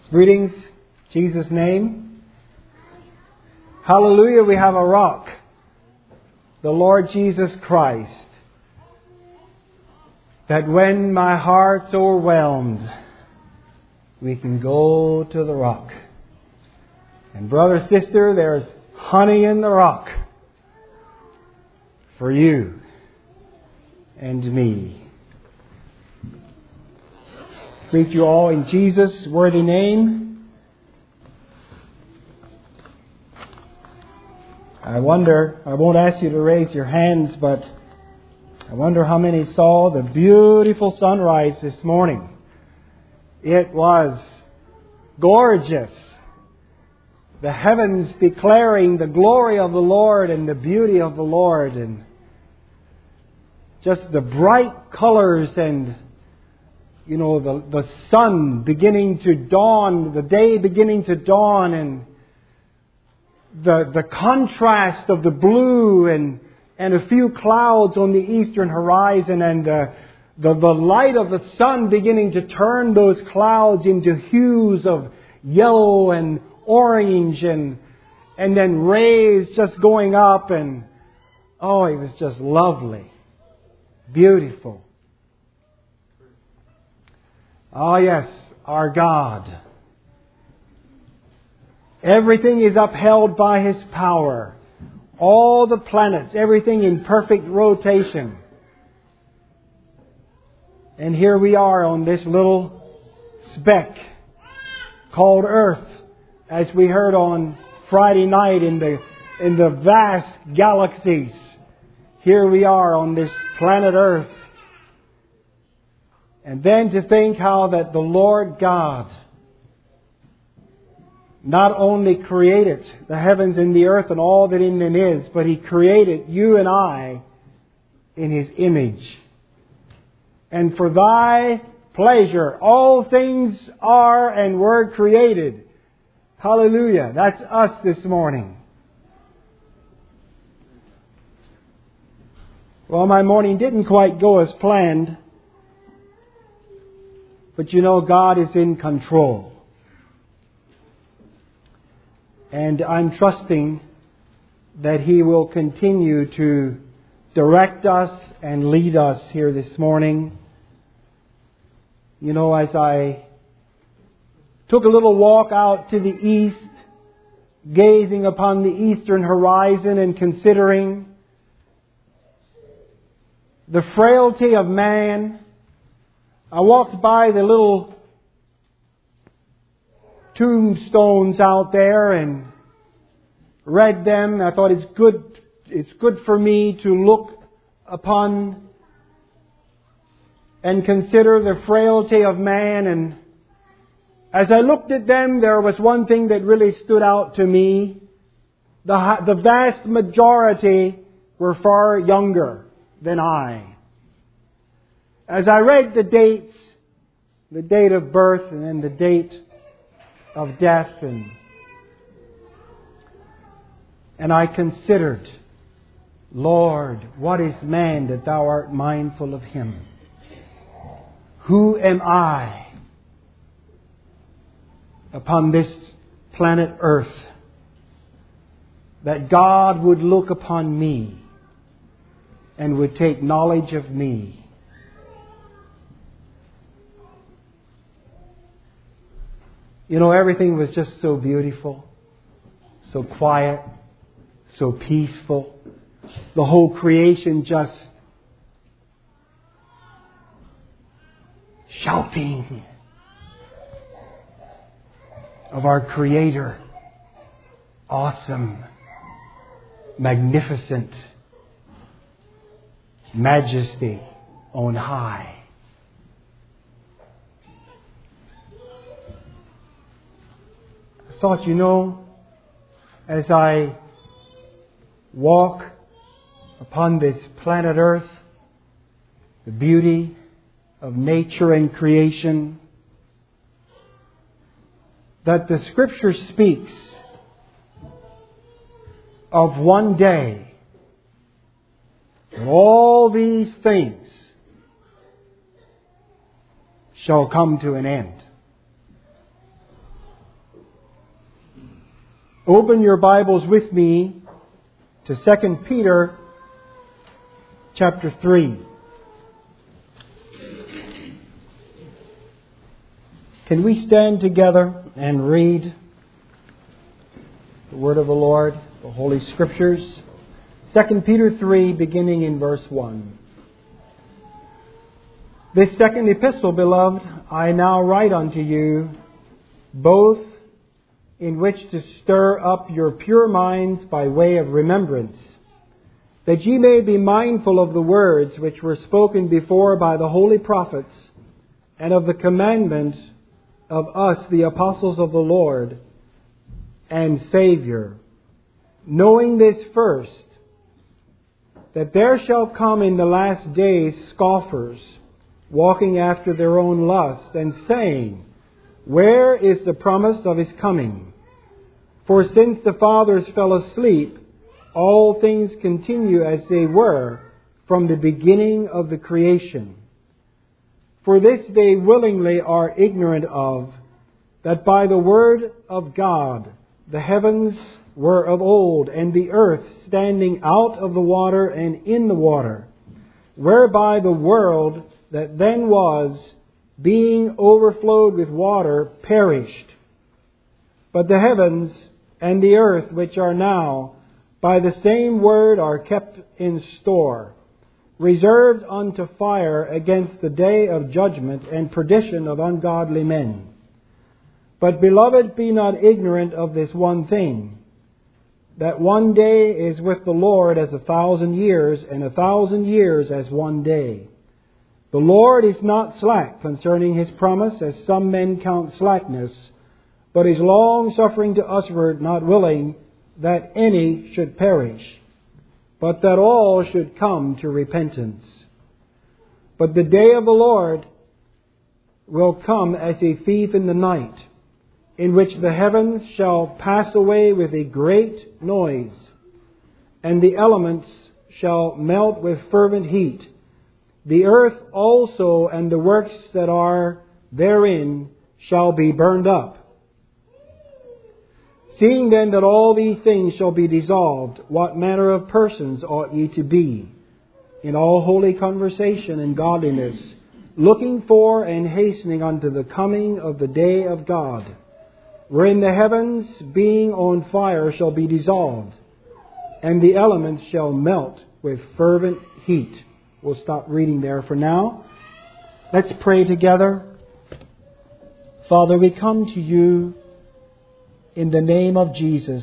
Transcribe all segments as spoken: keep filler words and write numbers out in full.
Greetings, Jesus' name. Hallelujah, we have a rock, the Lord Jesus Christ, that when my heart's overwhelmed, we can go to the rock. And brother, sister, there's honey in the rock for you and me. Greet you all in Jesus' worthy name. I wonder, I won't ask you to raise your hands, but I wonder how many saw the beautiful sunrise this morning. It was gorgeous. The heavens declaring the glory of the Lord and the beauty of the Lord, and just the bright colors and You know, the, the sun beginning to dawn, the day beginning to dawn, and the the contrast of the blue and and a few clouds on the eastern horizon, and uh, the the light of the sun beginning to turn those clouds into hues of yellow and orange, and and then rays just going up, and oh, it was just lovely, beautiful. Oh yes, our God. Everything is upheld by His power. All the planets, everything in perfect rotation. And here we are on this little speck called Earth, as we heard on Friday night in the in the vast galaxies. Here we are on this planet Earth. And then to think how that the Lord God not only created the heavens and the earth and all that in them is, but He created you and I in His image. And for Thy pleasure, all things are and were created. Hallelujah. That's us this morning. Well, my morning didn't quite go as planned. But you know, God is in control. And I'm trusting that He will continue to direct us and lead us here this morning. You know, as I took a little walk out to the east, gazing upon the eastern horizon and considering the frailty of man, I walked by the little tombstones out there and read them. I thought it's good, it's good for me to look upon and consider the frailty of man. And as I looked at them, there was one thing that really stood out to me. The, the vast majority were far younger than I. As I read the dates, the date of birth and then the date of death, and and I considered, Lord, what is man that Thou art mindful of him? Who am I upon this planet Earth that God would look upon me and would take knowledge of me? You know, everything was just so beautiful, so quiet, so peaceful. The whole creation just shouting of our Creator. Awesome, magnificent, majesty on high. Thought, you know, as I walk upon this planet Earth, the beauty of nature and creation, that the Scripture speaks of one day when all these things shall come to an end. Open your Bibles with me to Second Peter chapter three. Can we stand together and read the Word of the Lord, the Holy Scriptures? Second Peter three, beginning in verse one. This second epistle, beloved, I now write unto you, both in which to stir up your pure minds by way of remembrance, that ye may be mindful of the words which were spoken before by the holy prophets, and of the commandment of us, the apostles of the Lord and Saviour, knowing this first, that there shall come in the last days scoffers, walking after their own lust, and saying, Where is the promise of His coming? For since the fathers fell asleep, all things continue as they were from the beginning of the creation. For this they willingly are ignorant of, that by the word of God the heavens were of old, and the earth standing out of the water and in the water, whereby the world that then was, being overflowed with water, perished. But the heavens and the earth, which are now, by the same word are kept in store, reserved unto fire against the day of judgment and perdition of ungodly men. But, beloved, be not ignorant of this one thing, that one day is with the Lord as a thousand years, and a thousand years as one day. The Lord is not slack concerning His promise, as some men count slackness, but is long-suffering to usward, not willing that any should perish, but that all should come to repentance. But the day of the Lord will come as a thief in the night, in which the heavens shall pass away with a great noise, and the elements shall melt with fervent heat. The earth also and the works that are therein shall be burned up. Seeing then that all these things shall be dissolved, what manner of persons ought ye to be, in all holy conversation and godliness, looking for and hastening unto the coming of the day of God, wherein the heavens, being on fire, shall be dissolved, and the elements shall melt with fervent heat. We'll stop reading there for now. Let's pray together. Father, we come to you in the name of Jesus.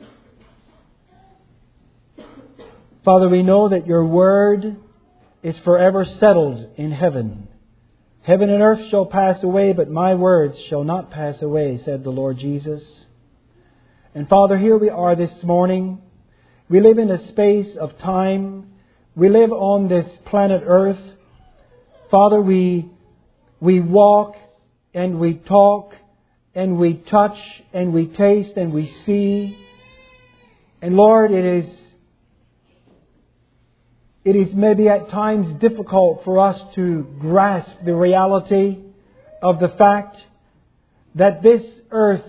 Father, we know that your word is forever settled in heaven. Heaven and earth shall pass away, but my words shall not pass away, said the Lord Jesus. And Father, here we are this morning. We live in a space of time. We live on this planet Earth. Father, we, we walk and we talk and we touch and we taste and we see. And Lord, it is, it is maybe at times difficult for us to grasp the reality of the fact that this earth,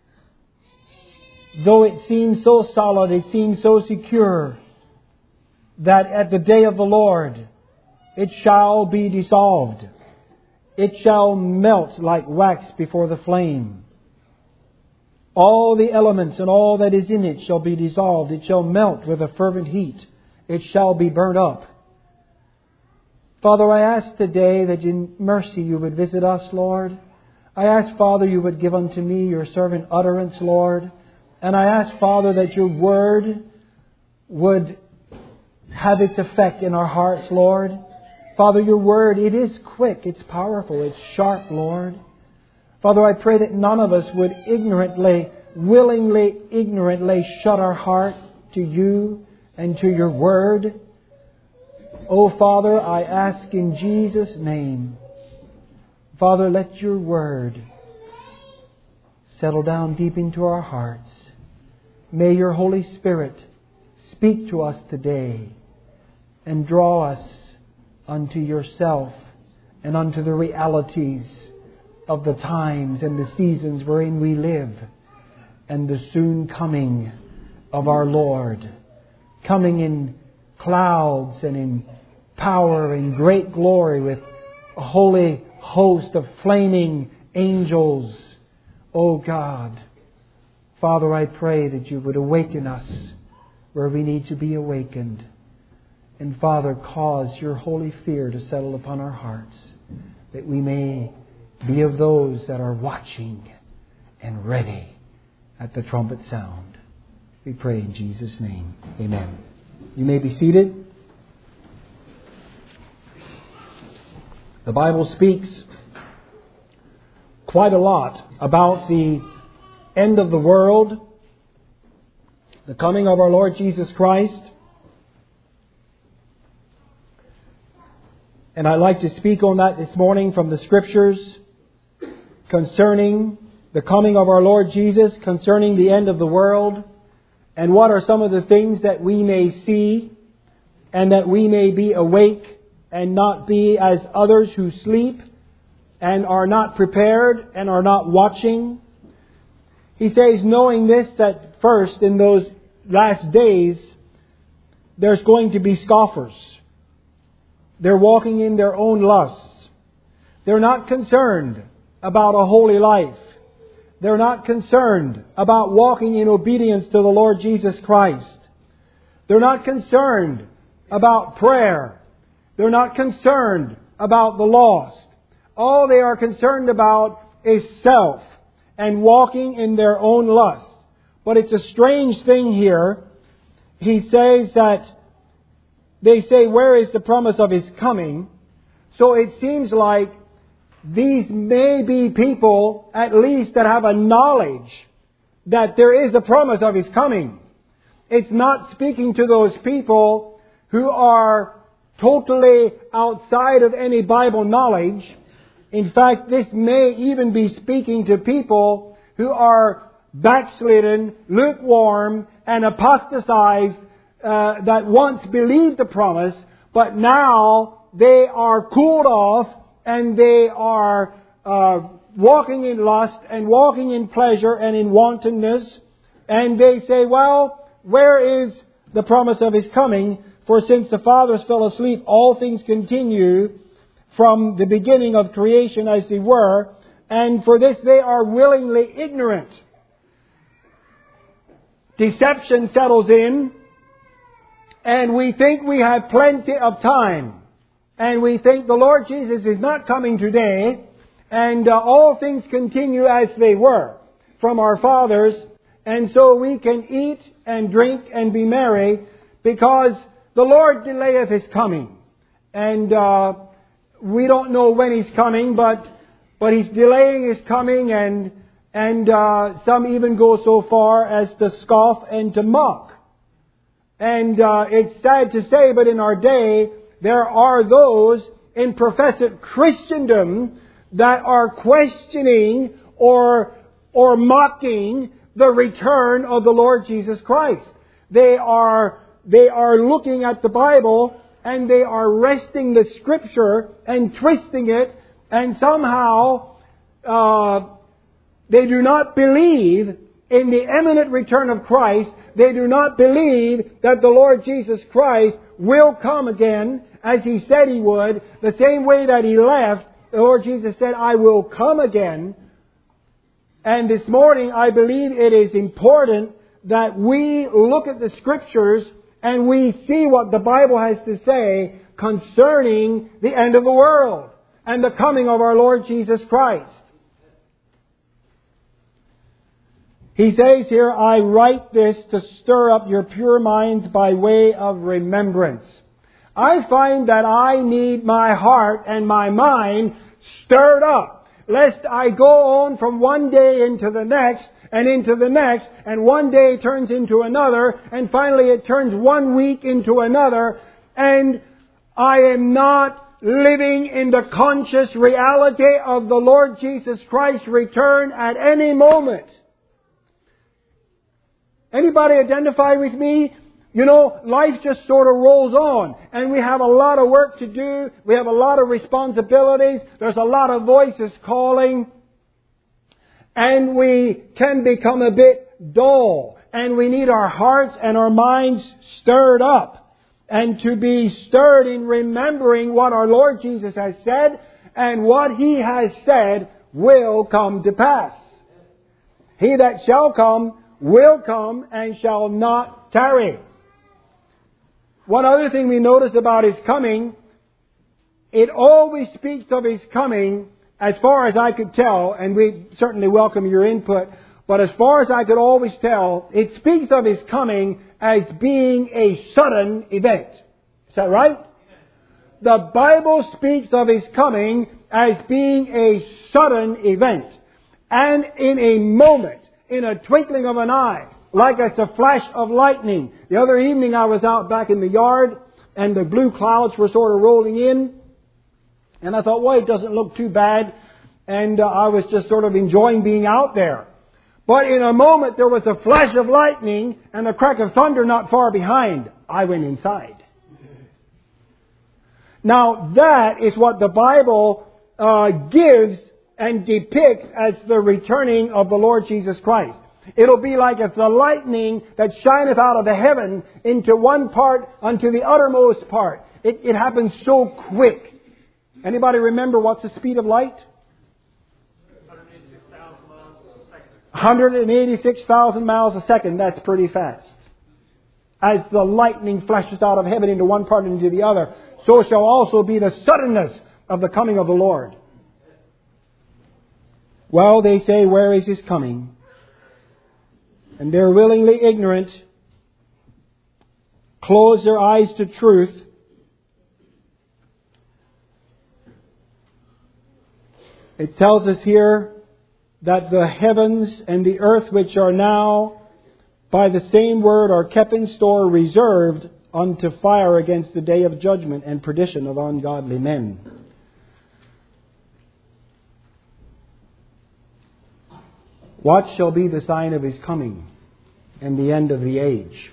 though it seems so solid, it seems so secure, that at the day of the Lord it shall be dissolved. It shall melt like wax before the flame. All the elements and all that is in it shall be dissolved. It shall melt with a fervent heat. It shall be burnt up. Father, I ask today that in mercy you would visit us, Lord. I ask, Father, you would give unto me your servant utterance, Lord. And I ask, Father, that your word would have its effect in our hearts, Lord. Father, your word, it is quick, it's powerful, it's sharp, Lord. Father, I pray that none of us would ignorantly, willingly, ignorantly shut our heart to you and to your word. Oh, Father, I ask in Jesus' name, Father, let your word settle down deep into our hearts. May your Holy Spirit speak to us today and draw us unto yourself and unto the realities of the times and the seasons wherein we live. and the soon coming of our Lord, coming in clouds and in power and great glory with a holy host of flaming angels. O God, Father, I pray that You would awaken us where we need to be awakened. And Father, cause Your holy fear to settle upon our hearts, that we may be of those that are watching and ready at the trumpet sound. We pray in Jesus' name. Amen. You may be seated. The Bible speaks quite a lot about the end of the world, the coming of our Lord Jesus Christ. And I'd like to speak on that this morning from the Scriptures concerning the coming of our Lord Jesus, concerning the end of the world, and what are some of the things that we may see and that we may be awake and not be as others who sleep and are not prepared and are not watching. He says, knowing this, that first in those last days there's going to be scoffers. They're walking in their own lusts. They're not concerned about a holy life. They're not concerned about walking in obedience to the Lord Jesus Christ. They're not concerned about prayer. They're not concerned about the lost. All they are concerned about is self and walking in their own lust. But it's a strange thing here. He says that they say, where is the promise of His coming? So it seems like these may be people, at least, that have a knowledge that there is a promise of His coming. It's not speaking to those people who are totally outside of any Bible knowledge. In fact, this may even be speaking to people who are backslidden, lukewarm, and apostatized, uh, that once believed the promise, but now they are cooled off and they are uh, walking in lust and walking in pleasure and in wantonness. And they say, well, where is the promise of His coming? For since the fathers fell asleep, all things continue from the beginning of creation as they were. And for this they are willingly ignorant. Deception settles in. And we think we have plenty of time. And we think the Lord Jesus is not coming today. And uh, all things continue as they were from our fathers. And so we can eat and drink and be merry because the Lord delayeth His coming. And uh, we don't know when He's coming, but but He's delaying His coming. And, and uh, some even go so far as to scoff and to mock. And uh, it's sad to say, but in our day, there are those in professed Christendom that are questioning or or mocking the return of the Lord Jesus Christ. They are they are looking at the Bible and they are wresting the Scripture and twisting it, and somehow uh, they do not believe in the imminent return of Christ. They do not believe that the Lord Jesus Christ will come again as He said He would. The same way that He left, the Lord Jesus said, I will come again. And this morning, I believe it is important that we look at the Scriptures and we see what the Bible has to say concerning the end of the world and the coming of our Lord Jesus Christ. He says here, I write this to stir up your pure minds by way of remembrance. I find that I need my heart and my mind stirred up, lest I go on from one day into the next and into the next, and one day turns into another, and finally it turns one week into another, and I am not living in the conscious reality of the Lord Jesus Christ's return at any moment. Anybody identify with me? You know, life just sort of rolls on. And we have a lot of work to do. We have a lot of responsibilities. There's a lot of voices calling. And we can become a bit dull. And we need our hearts and our minds stirred up. And to be stirred in remembering what our Lord Jesus has said, and what He has said will come to pass. He that shall come will come and shall not tarry. One other thing we notice about His coming, it always speaks of His coming, as far as I could tell, and we certainly welcome your input, but as far as I could always tell, it speaks of His coming as being a sudden event. Is that right? The Bible speaks of His coming as being a sudden event. And in a moment, in a twinkling of an eye, like it's a flash of lightning. The other evening I was out back in the yard, and the blue clouds were sort of rolling in. And I thought, well, it doesn't look too bad. And uh, I was just sort of enjoying being out there. But in a moment, there was a flash of lightning and a crack of thunder not far behind. I went inside. Now, that is what the Bible uh, gives and depicts as the returning of the Lord Jesus Christ. It'll be like as the lightning that shineth out of the heaven into one part unto the uttermost part. It, it happens so quick. Anybody remember what's the speed of light? one hundred eighty-six thousand miles a second. That's pretty fast. As the lightning flashes out of heaven into one part and into the other, so shall also be the suddenness of the coming of the Lord. Well, they say, where is His coming? And they're willingly ignorant, close their eyes to truth. It tells us here that the heavens and the earth which are now by the same word are kept in store, reserved unto fire against the day of judgment and perdition of ungodly men. What shall be the sign of His coming and the end of the age?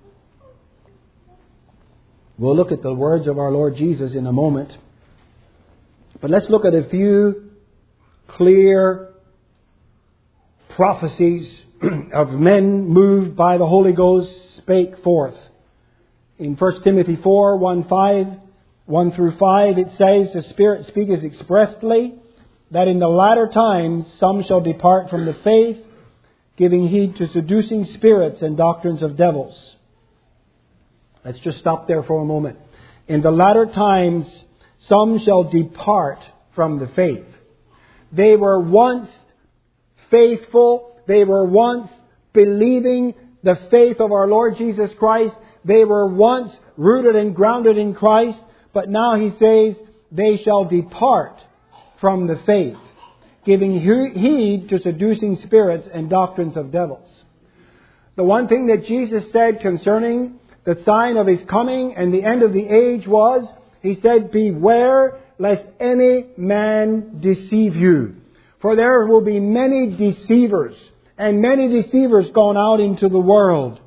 We'll look at the words of our Lord Jesus in a moment. But let's look at a few clear prophecies of men moved by the Holy Ghost spake forth. In First Timothy four, one, five, one through five, it says, the Spirit speaketh expressly that in the latter times some shall depart from the faith, giving heed to seducing spirits and doctrines of devils. Let's just stop there for a moment. In the latter times some shall depart from the faith. They were once faithful. They were once believing the faith of our Lord Jesus Christ. They were once rooted and grounded in Christ. But now He says they shall depart from the faith, giving heed to seducing spirits and doctrines of devils. The one thing that Jesus said concerning the sign of His coming and the end of the age was, He said, beware lest any man deceive you. For there will be many deceivers, and many deceivers gone out into the world.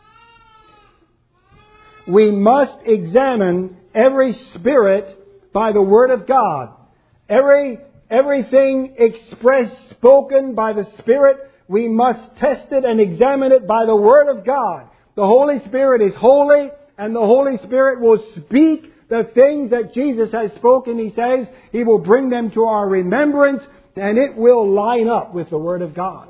We must examine every spirit by the Word of God. Every everything expressed, spoken by the Spirit, we must test it and examine it by the Word of God. The Holy Spirit is holy, and the Holy Spirit will speak the things that Jesus has spoken. He says He will bring them to our remembrance, and it will line up with the Word of God.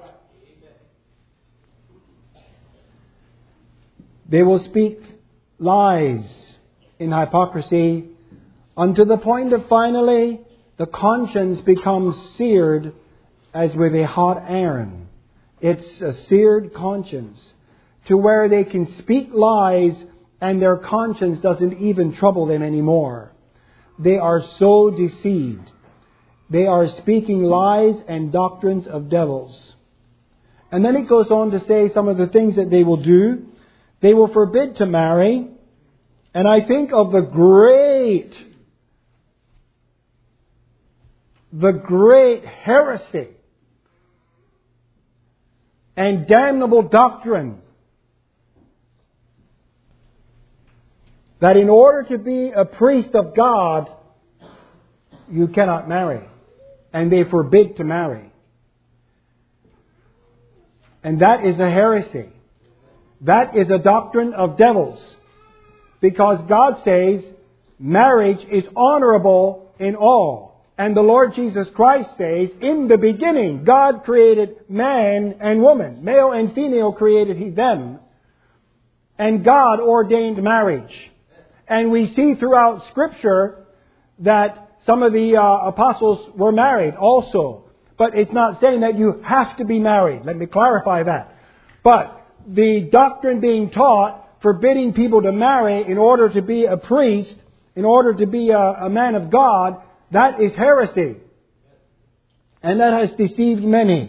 They will speak lies in hypocrisy unto the point of finally the conscience becomes seared as with a hot iron. It's a seared conscience to where they can speak lies and their conscience doesn't even trouble them anymore. They are so deceived. They are speaking lies and doctrines of devils. And then it goes on to say some of the things that they will do. They will forbid to marry. And I think of the great, the great heresy and damnable doctrine that in order to be a priest of God, you cannot marry. And they forbid to marry. And that is a heresy. That is a doctrine of devils. Because God says marriage is honorable in all. And the Lord Jesus Christ says, in the beginning, God created man and woman. Male and female created He them. And God ordained marriage. And we see throughout Scripture that some of the uh, apostles were married also. But it's not saying that you have to be married. Let me clarify that. But the doctrine being taught, forbidding people to marry in order to be a priest, in order to be a, a man of God, that is heresy. And that has deceived many.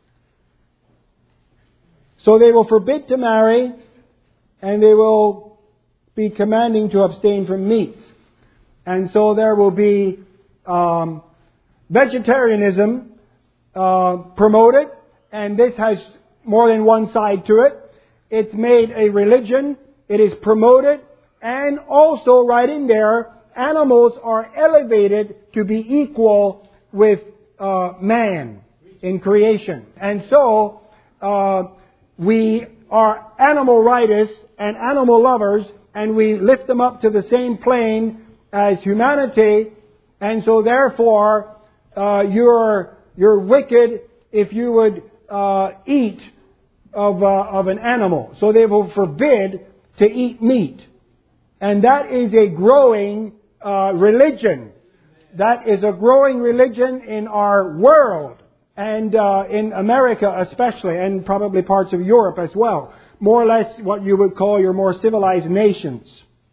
So they will forbid to marry, and they will be commanding to abstain from meats. And so there will be um, vegetarianism uh, promoted, and this has more than one side to it. It's made a religion, it is promoted, and also right in there, animals are elevated to be equal with uh, man in creation. And so uh, we are animal rightists and animal lovers, and we lift them up to the same plane as humanity, and so therefore uh, you're you're wicked if you would uh, eat of uh, of an animal. So they will forbid to eat meat, and that is a growing uh, religion. That is a growing religion in our world, and uh, in America especially, and probably parts of Europe as well. More or less what you would call your more civilized nations.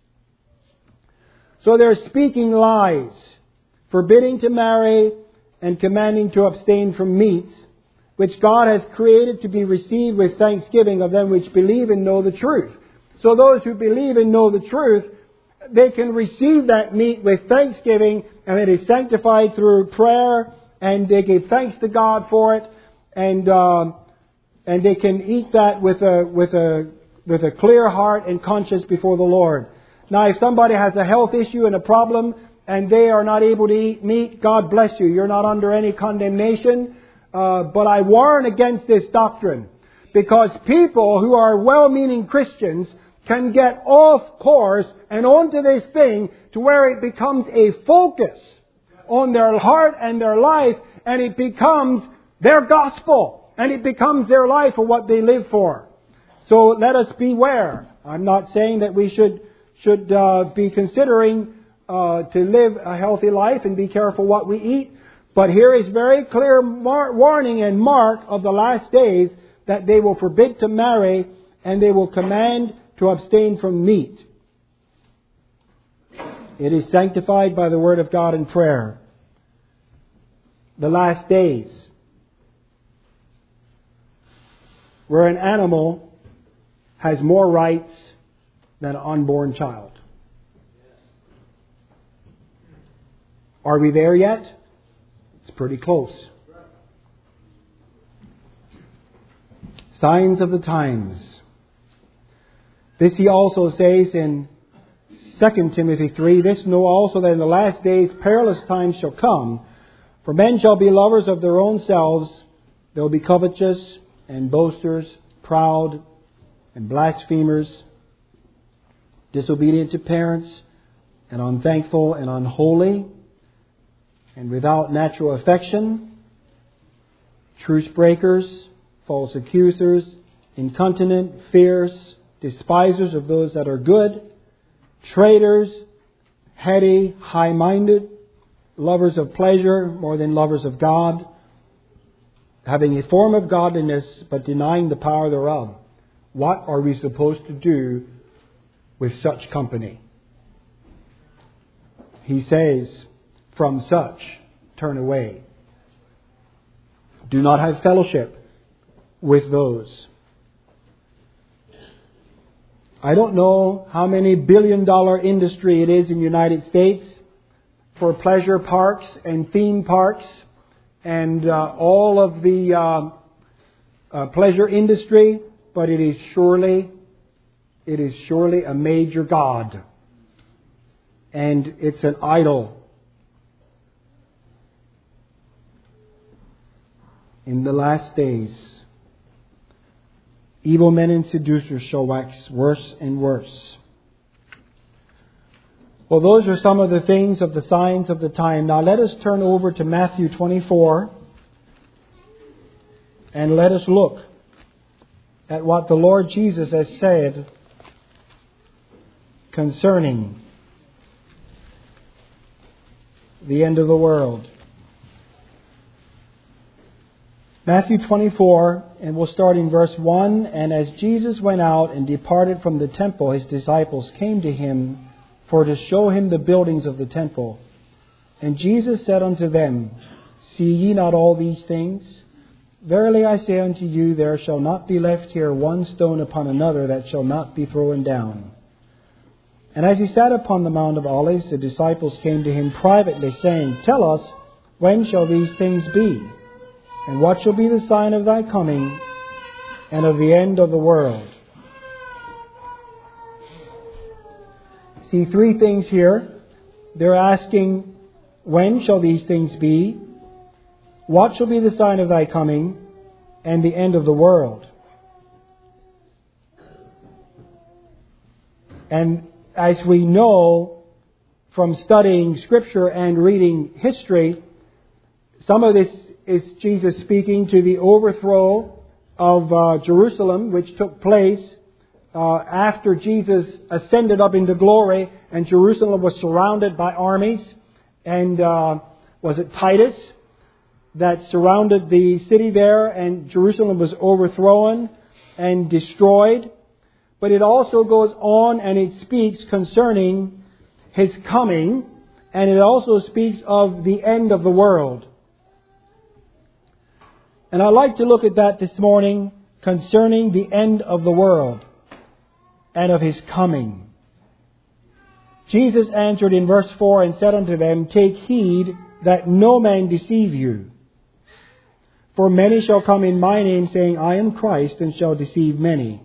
So they're speaking lies, forbidding to marry and commanding to abstain from meats, which God has created to be received with thanksgiving of them which believe and know the truth. So those who believe and know the truth, they can receive that meat with thanksgiving, and it is sanctified through prayer, and they give thanks to God for it, and uh, and they can eat that with a with a with a clear heart and conscience before the Lord. Now, if somebody has a health issue and a problem, and they are not able to eat meat, God bless you. You're not under any condemnation. Uh, but I warn against this doctrine, because people who are well-meaning Christians can get off course and onto this thing to where it becomes a focus on their heart and their life, and it becomes their gospel, and it becomes their life or what they live for. So let us beware. I'm not saying that we should should uh, be considering uh, to live a healthy life and be careful what we eat. But here is very clear mar- warning and mark of the last days that they will forbid to marry, and they will command to abstain from meat. It is sanctified by the Word of God and prayer. The last days, where an animal has more rights than an unborn child. Are we there yet? It's pretty close. Signs of the times. This he also says in Second Timothy three, this know also that in the last days perilous times shall come, for men shall be lovers of their own selves, they will be covetous and boasters, proud and blasphemers, disobedient to parents, and unthankful and unholy, and without natural affection, truce breakers, false accusers, incontinent, fierce, despisers of those that are good, traitors, heady, high-minded, lovers of pleasure more than lovers of God, having a form of godliness but denying the power thereof. What are we supposed to do with such company? He says, from such turn away. Do not have fellowship with those. I don't know how many billion dollar industry it is in the United States for pleasure parks and theme parks and uh, all of the uh, uh, pleasure industry, but it is surely, it is surely a major god, and it's an idol. In the last days, Evil men and seducers shall wax worse and worse. Well, those are some of the things of the signs of the time. Now let us turn over to Matthew twenty-four and let us look at what the Lord Jesus has said concerning the end of the world. Matthew twenty-four, and we'll start in verse one. And as Jesus went out and departed from the temple, his disciples came to him for to show him the buildings of the temple. And Jesus said unto them, See ye not all these things? Verily I say unto you, there shall not be left here one stone upon another that shall not be thrown down. And as he sat upon the Mount of Olives, the disciples came to him privately, saying, Tell us, when shall these things be? And what shall be the sign of thy coming and of the end of the world? See three things here. They're asking, when shall these things be? What shall be the sign of thy coming and the end of the world? And as we know from studying Scripture and reading history, some of this is Jesus speaking to the overthrow of uh, Jerusalem, which took place uh, after Jesus ascended up into glory, and Jerusalem was surrounded by armies. And uh, was it Titus that surrounded the city there, and Jerusalem was overthrown and destroyed? But it also goes on and it speaks concerning His coming, and it also speaks of the end of the world. And I'd like to look at that this morning concerning the end of the world and of His coming. Jesus answered in verse four and said unto them, Take heed that no man deceive you. For many shall come in my name, saying, I am Christ, and shall deceive many.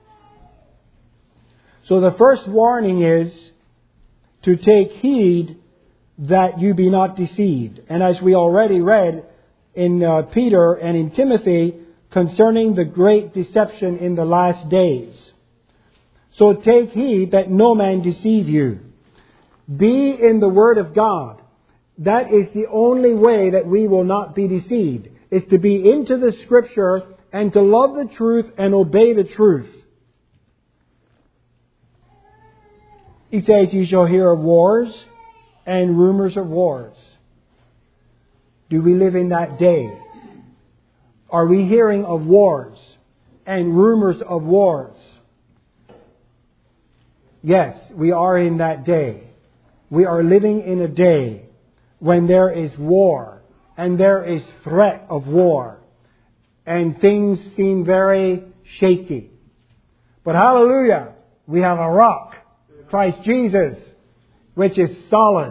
So the first warning is to take heed that you be not deceived. And as we already read in uh, Peter and in Timothy concerning the great deception in the last days. So take heed that no man deceive you. Be in the Word of God. That is the only way that we will not be deceived, is to be into the Scripture and to love the truth and obey the truth. He says, You shall hear of wars and rumors of wars. Do we live in that day? Are we hearing of wars and rumors of wars? Yes, we are in that day. We are living in a day when there is war and there is threat of war and things seem very shaky. But hallelujah, we have a rock, Christ Jesus, which is solid.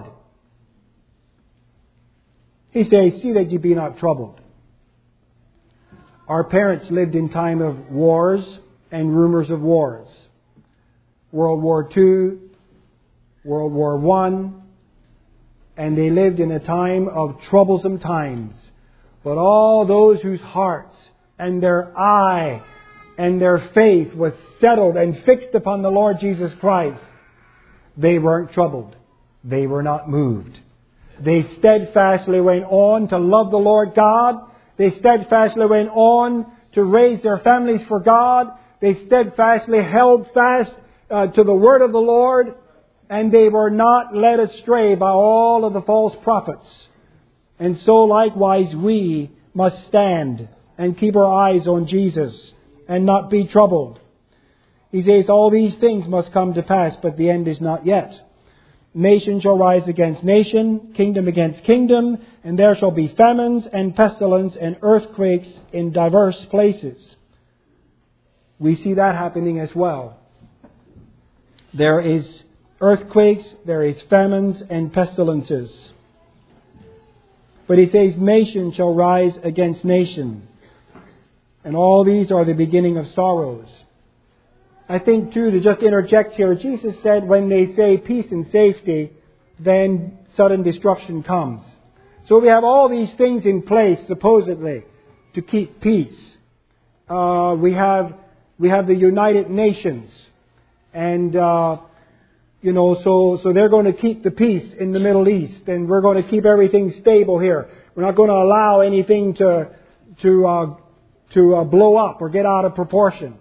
He says, See that you be not troubled. Our parents lived in time of wars and rumors of wars. World War Two, World War One, and they lived in a time of troublesome times. But all those whose hearts and their eye and their faith was settled and fixed upon the Lord Jesus Christ, they weren't troubled. They were not moved. They steadfastly went on to love the Lord God. They steadfastly went on to raise their families for God. They steadfastly held fast uh, to the word of the Lord. And they were not led astray by all of the false prophets. And so likewise we must stand and keep our eyes on Jesus and not be troubled. He says all these things must come to pass, but the end is not yet. Nation shall rise against nation, kingdom against kingdom, and there shall be famines and pestilence and earthquakes in diverse places. We see that happening as well. There is earthquakes, there is famines and pestilences. But he says nation shall rise against nation. And all these are the beginning of sorrows. I think too, to just interject here, Jesus said when they say peace and safety, then sudden destruction comes. So we have all these things in place, supposedly, to keep peace. Uh, we have We have the United Nations. And, uh, you know, so, so they're going to keep the peace in the Middle East. And we're going to keep everything stable here. We're not going to allow anything to, to, uh, to uh, blow up or get out of proportion.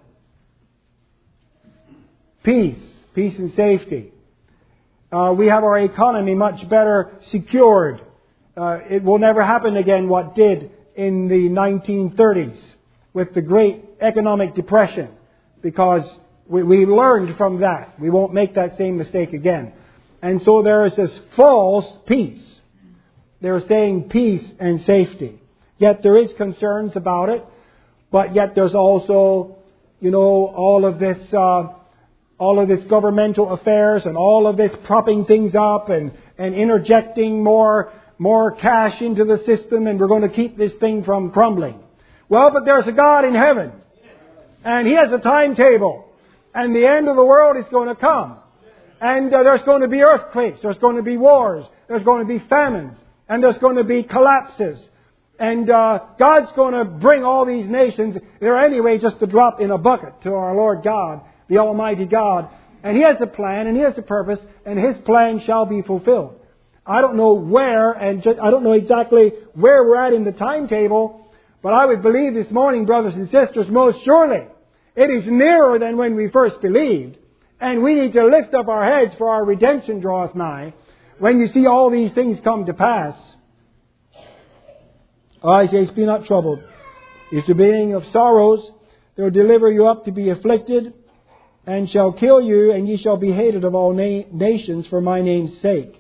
Peace. Peace and safety. Uh, we have our economy much better secured. Uh, it will never happen again what did in the nineteen thirties with the great economic depression, because we, we learned from that. We won't make that same mistake again. And so there is this false peace. They're saying peace and safety. Yet there is concerns about it, but yet there's also, you know, all of this, uh, all of this governmental affairs and all of this propping things up and, and interjecting more more cash into the system, and we're going to keep this thing from crumbling. Well, but there's a God in heaven, and He has a timetable, and the end of the world is going to come, and uh, there's going to be earthquakes, there's going to be wars, there's going to be famines, and there's going to be collapses, and uh, God's going to bring all these nations. They're anyway just a drop in a bucket to our Lord God, the Almighty God, and He has a plan and He has a purpose, and His plan shall be fulfilled. I don't know where, and just, I don't know exactly where we're at in the timetable, but I would believe this morning, brothers and sisters, most surely it is nearer than when we first believed. And we need to lift up our heads, for our redemption draweth nigh. When you see all these things come to pass, I say, be not troubled. It's the beginning of sorrows. They will deliver you up to be afflicted, and shall kill you, and ye shall be hated of all na- nations for my name's sake.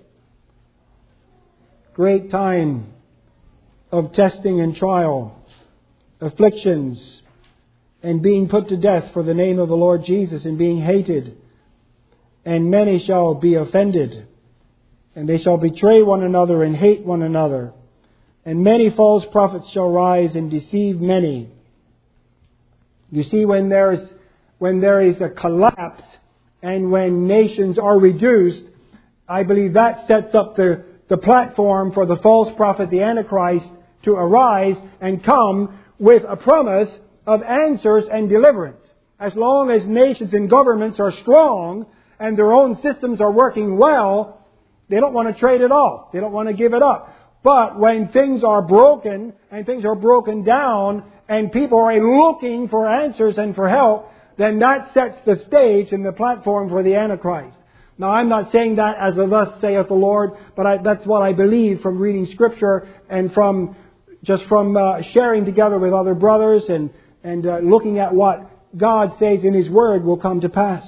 Great time of testing and trial, afflictions, and being put to death for the name of the Lord Jesus, and being hated. And many shall be offended, and they shall betray one another and hate one another. And many false prophets shall rise and deceive many. You see, when there's when there is a collapse and when nations are reduced, I believe that sets up the the platform for the false prophet, the Antichrist, to arise and come with a promise of answers and deliverance. As long as nations and governments are strong and their own systems are working well, they don't want to trade it off. They don't want to give it up. But when things are broken and things are broken down and people are looking for answers and for help, then that sets the stage and the platform for the Antichrist. Now, I'm not saying that as a thus saith the Lord, but I, that's what I believe from reading Scripture and from just from uh, sharing together with other brothers and, and uh, looking at what God says in His Word will come to pass.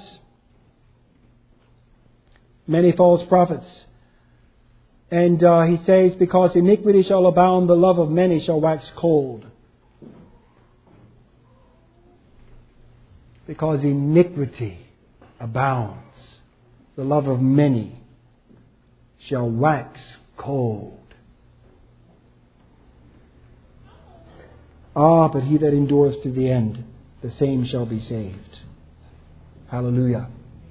Many false prophets. And uh, He says, because iniquity shall abound, the love of many shall wax cold. Because iniquity abounds, the love of many shall wax cold. Ah, but he that endureth to the end, the same shall be saved. Hallelujah.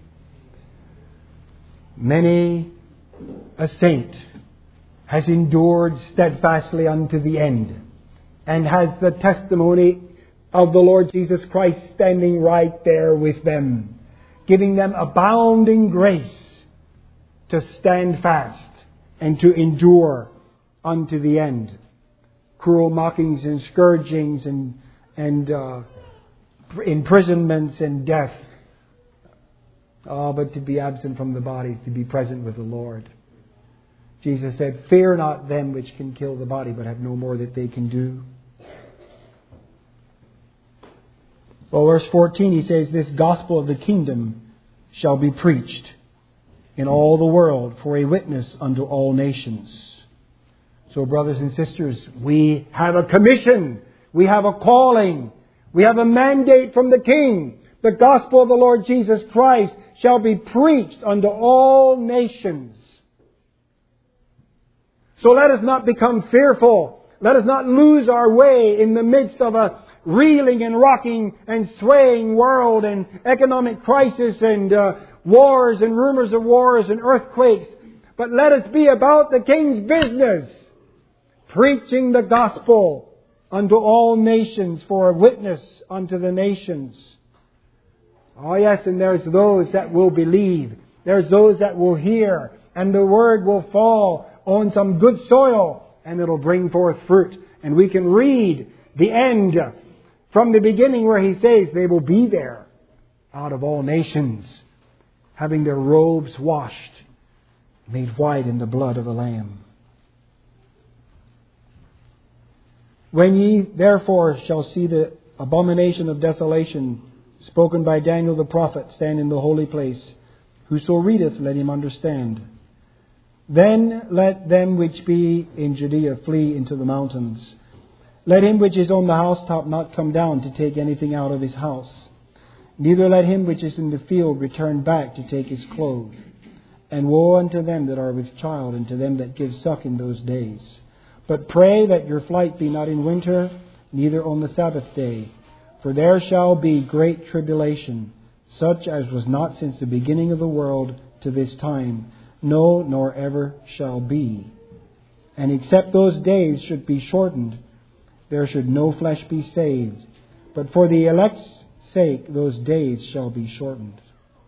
Many a saint has endured steadfastly unto the end, and has the testimony of the Lord Jesus Christ standing right there with them, giving them abounding grace to stand fast and to endure unto the end. Cruel mockings and scourgings and, and uh, imprisonments and death. Oh, but to be absent from the body, to be present with the Lord. Jesus said, fear not them which can kill the body, but have no more that they can do. Well, verse fourteen, he says, this gospel of the kingdom shall be preached in all the world for a witness unto all nations. So, brothers and sisters, we have a commission. We have a calling. We have a mandate from the King. The gospel of the Lord Jesus Christ shall be preached unto all nations. So let us not become fearful. Let us not lose our way in the midst of a reeling and rocking and swaying world and economic crisis and uh, wars and rumors of wars and earthquakes. But let us be about the King's business, preaching the gospel unto all nations for a witness unto the nations. Oh yes, and there's those that will believe. There's those that will hear. And the word will fall on some good soil. And it'll bring forth fruit. And we can read the end from the beginning where He says they will be there out of all nations, having their robes washed, made white in the blood of the Lamb. When ye therefore shall see the abomination of desolation spoken by Daniel the prophet stand in the holy place, whoso readeth, let him understand. Then let them which be in Judea flee into the mountains. Let him which is on the housetop not come down to take anything out of his house. Neither let him which is in the field return back to take his clothes. And woe unto them that are with child, and to them that give suck in those days. But pray that your flight be not in winter, neither on the Sabbath day. For there shall be great tribulation, such as was not since the beginning of the world to this time, no, nor ever shall be. And except those days should be shortened, there should no flesh be saved. But for the elect's sake, those days shall be shortened.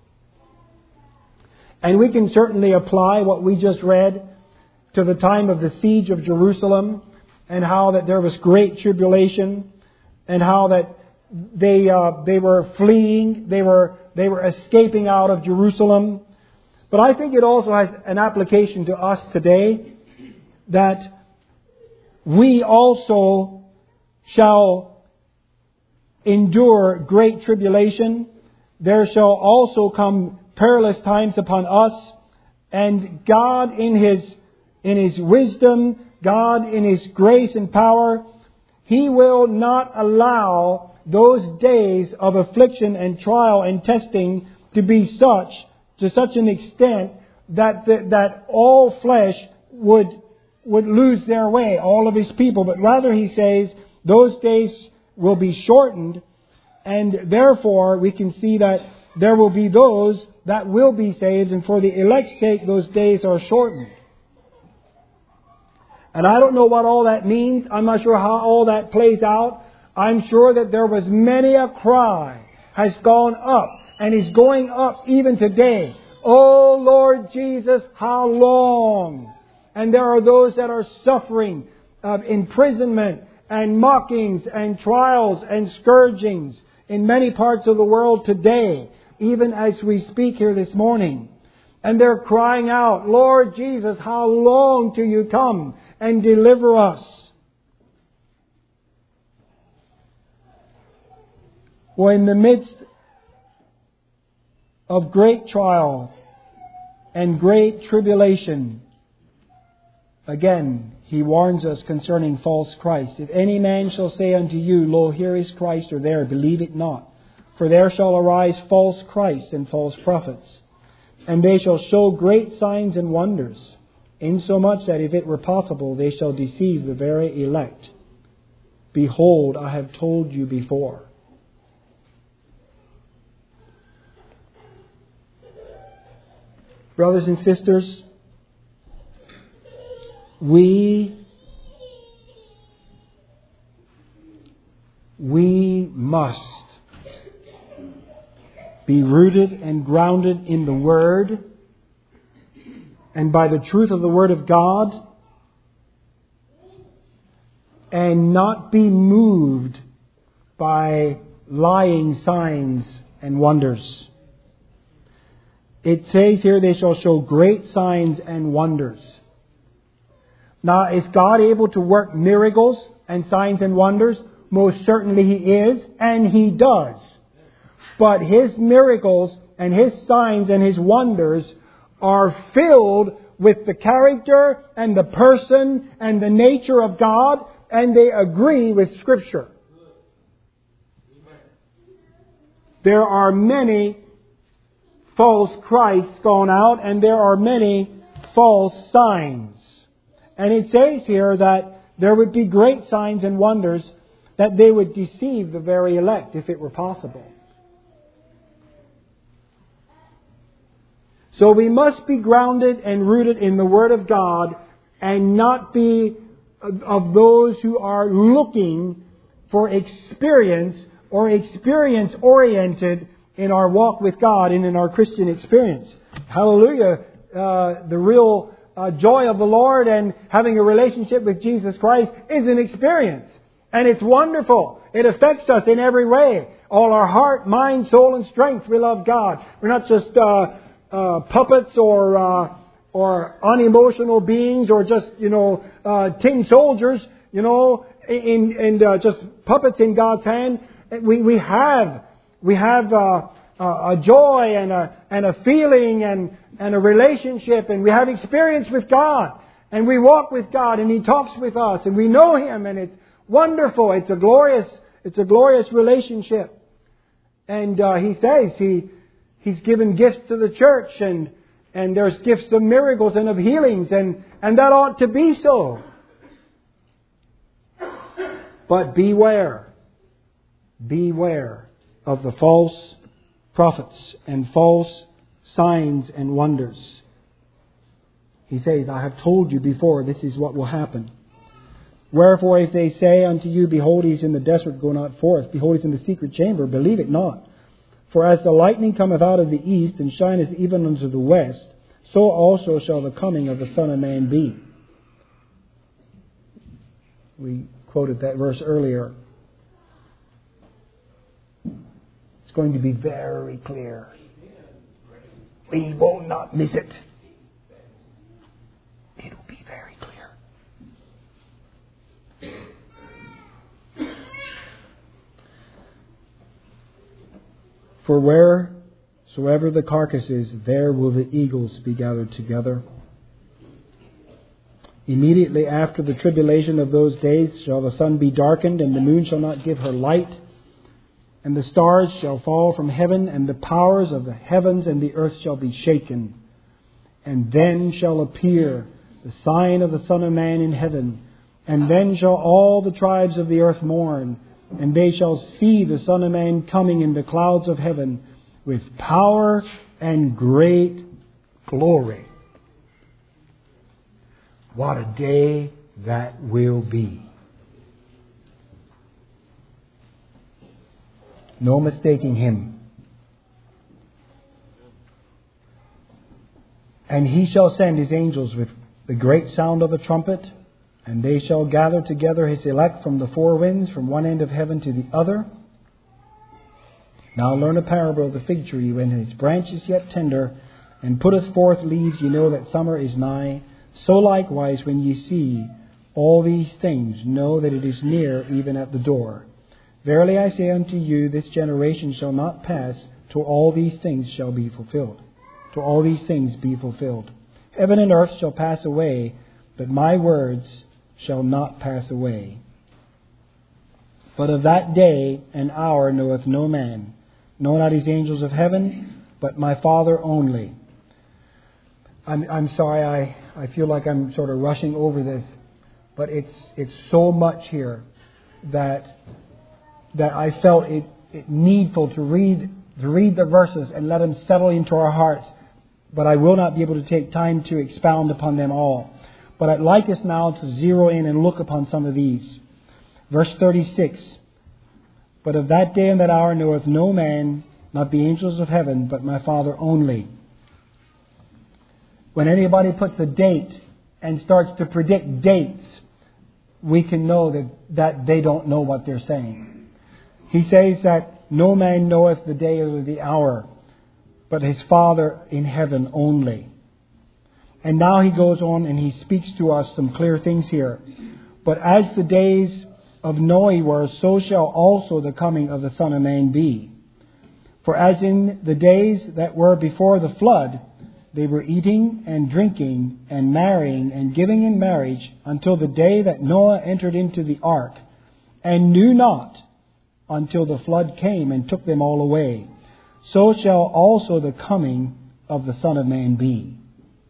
And we can certainly apply what we just read to the time of the siege of Jerusalem, and how that there was great tribulation, and how that they uh, they were fleeing, they were they were escaping out of Jerusalem. But I think it also has an application to us today, that we also shall endure great tribulation. There shall also come perilous times upon us, and God in His in His wisdom, God in His grace and power, He will not allow those days of affliction and trial and testing to be such, to such an extent that the, that all flesh would would lose their way, all of His people. But rather He says those days will be shortened, and therefore we can see that there will be those that will be saved, and for the elect's sake those days are shortened. And I don't know what all that means. I'm not sure how all that plays out. I'm sure that there was many a cry has gone up and is going up even today. Oh Lord Jesus, how long? And there are those that are suffering of imprisonment and mockings and trials and scourgings in many parts of the world today, even as we speak here this morning. And they're crying out, Lord Jesus, how long till you come and deliver us? Well, in the midst of great trial and great tribulation, again, He warns us concerning false Christ. If any man shall say unto you, Lo, here is Christ, or there, believe it not. For there shall arise false Christs and false prophets, and they shall show great signs and wonders, insomuch that if it were possible, they shall deceive the very elect. Behold, I have told you before. Brothers and sisters, we we must be rooted and grounded in the Word and by the truth of the Word of God, and not be moved by lying signs and wonders. It says here, they shall show great signs and wonders. Now, is God able to work miracles and signs and wonders? Most certainly He is, and He does. But His miracles and His signs and His wonders are filled with the character and the person and the nature of God, and they agree with Scripture. There are many false Christs gone out, and there are many false signs. And it says here that there would be great signs and wonders, that they would deceive the very elect if it were possible. So we must be grounded and rooted in the Word of God, and not be of those who are looking for experience or experience-oriented in our walk with God and in our Christian experience. Hallelujah. Uh, the real uh, joy of the Lord and having a relationship with Jesus Christ is an experience. And it's wonderful. It affects us in every way. All our heart, mind, soul, and strength, we love God. We're not just uh, uh, puppets or uh, or unemotional beings or just, you know, uh, tin soldiers, you know, in, in uh, just puppets in God's hand. We we have we have uh, a joy and a and a feeling and and a relationship, and we have experience with God, and we walk with God, and He talks with us, and we know Him, and it's wonderful. It's a glorious it's a glorious relationship. And uh, He says He He's given gifts to the church, and and there's gifts of miracles and of healings, and and that ought to be so. But beware, beware of the false prophets and false signs and wonders. He says, I have told you before, this is what will happen. Wherefore, if they say unto you, behold, he is in the desert, go not forth. Behold, he is in the secret chamber, believe it not. For as the lightning cometh out of the east, and shineth even unto the west, so also shall the coming of the Son of Man be. We quoted that verse earlier. It's going to be very clear. We will not miss it. It'll be very clear. For wheresoever the carcass is, there will the eagles be gathered together. Immediately after the tribulation of those days shall the sun be darkened, and the moon shall not give her light, and the stars shall fall from heaven, and the powers of the heavens and the earth shall be shaken. And then shall appear the sign of the Son of Man in heaven, and then shall all the tribes of the earth mourn, and they shall see the Son of Man coming in the clouds of heaven with power and great glory. What a day that will be. No mistaking Him. And He shall send His angels with the great sound of a trumpet, and they shall gather together His elect from the four winds, from one end of heaven to the other. Now learn a parable of the fig tree. When its branch is yet tender, and putteth forth leaves, ye know that summer is nigh. So likewise, when ye see all these things, know that it is near, even at the door. Verily I say unto you, this generation shall not pass till all these things shall be fulfilled. Till all these things be fulfilled. Heaven and earth shall pass away, but my words shall not pass away. But of that day and hour knoweth no man, no not his angels of heaven, but my Father only. I'm, I'm sorry, I, I feel like I'm sort of rushing over this, but it's it's so much here that that I felt it, it needful to read to read the verses and let them settle into our hearts. But I will not be able to take time to expound upon them all. But I'd like us now to zero in and look upon some of these. Verse thirty-six. But of that day and that hour knoweth no man, not the angels of heaven, but my Father only. When anybody puts a date and starts to predict dates, we can know that, that they don't know what they're saying. He says that no man knoweth the day or the hour, but his Father in heaven only. And now he goes on and he speaks to us some clear things here. But as the days of Noah were, so shall also the coming of the Son of Man be. For as in the days that were before the flood, they were eating and drinking and marrying and giving in marriage until the day that Noah entered into the ark, and knew not until the flood came and took them all away. So shall also the coming of the Son of Man be.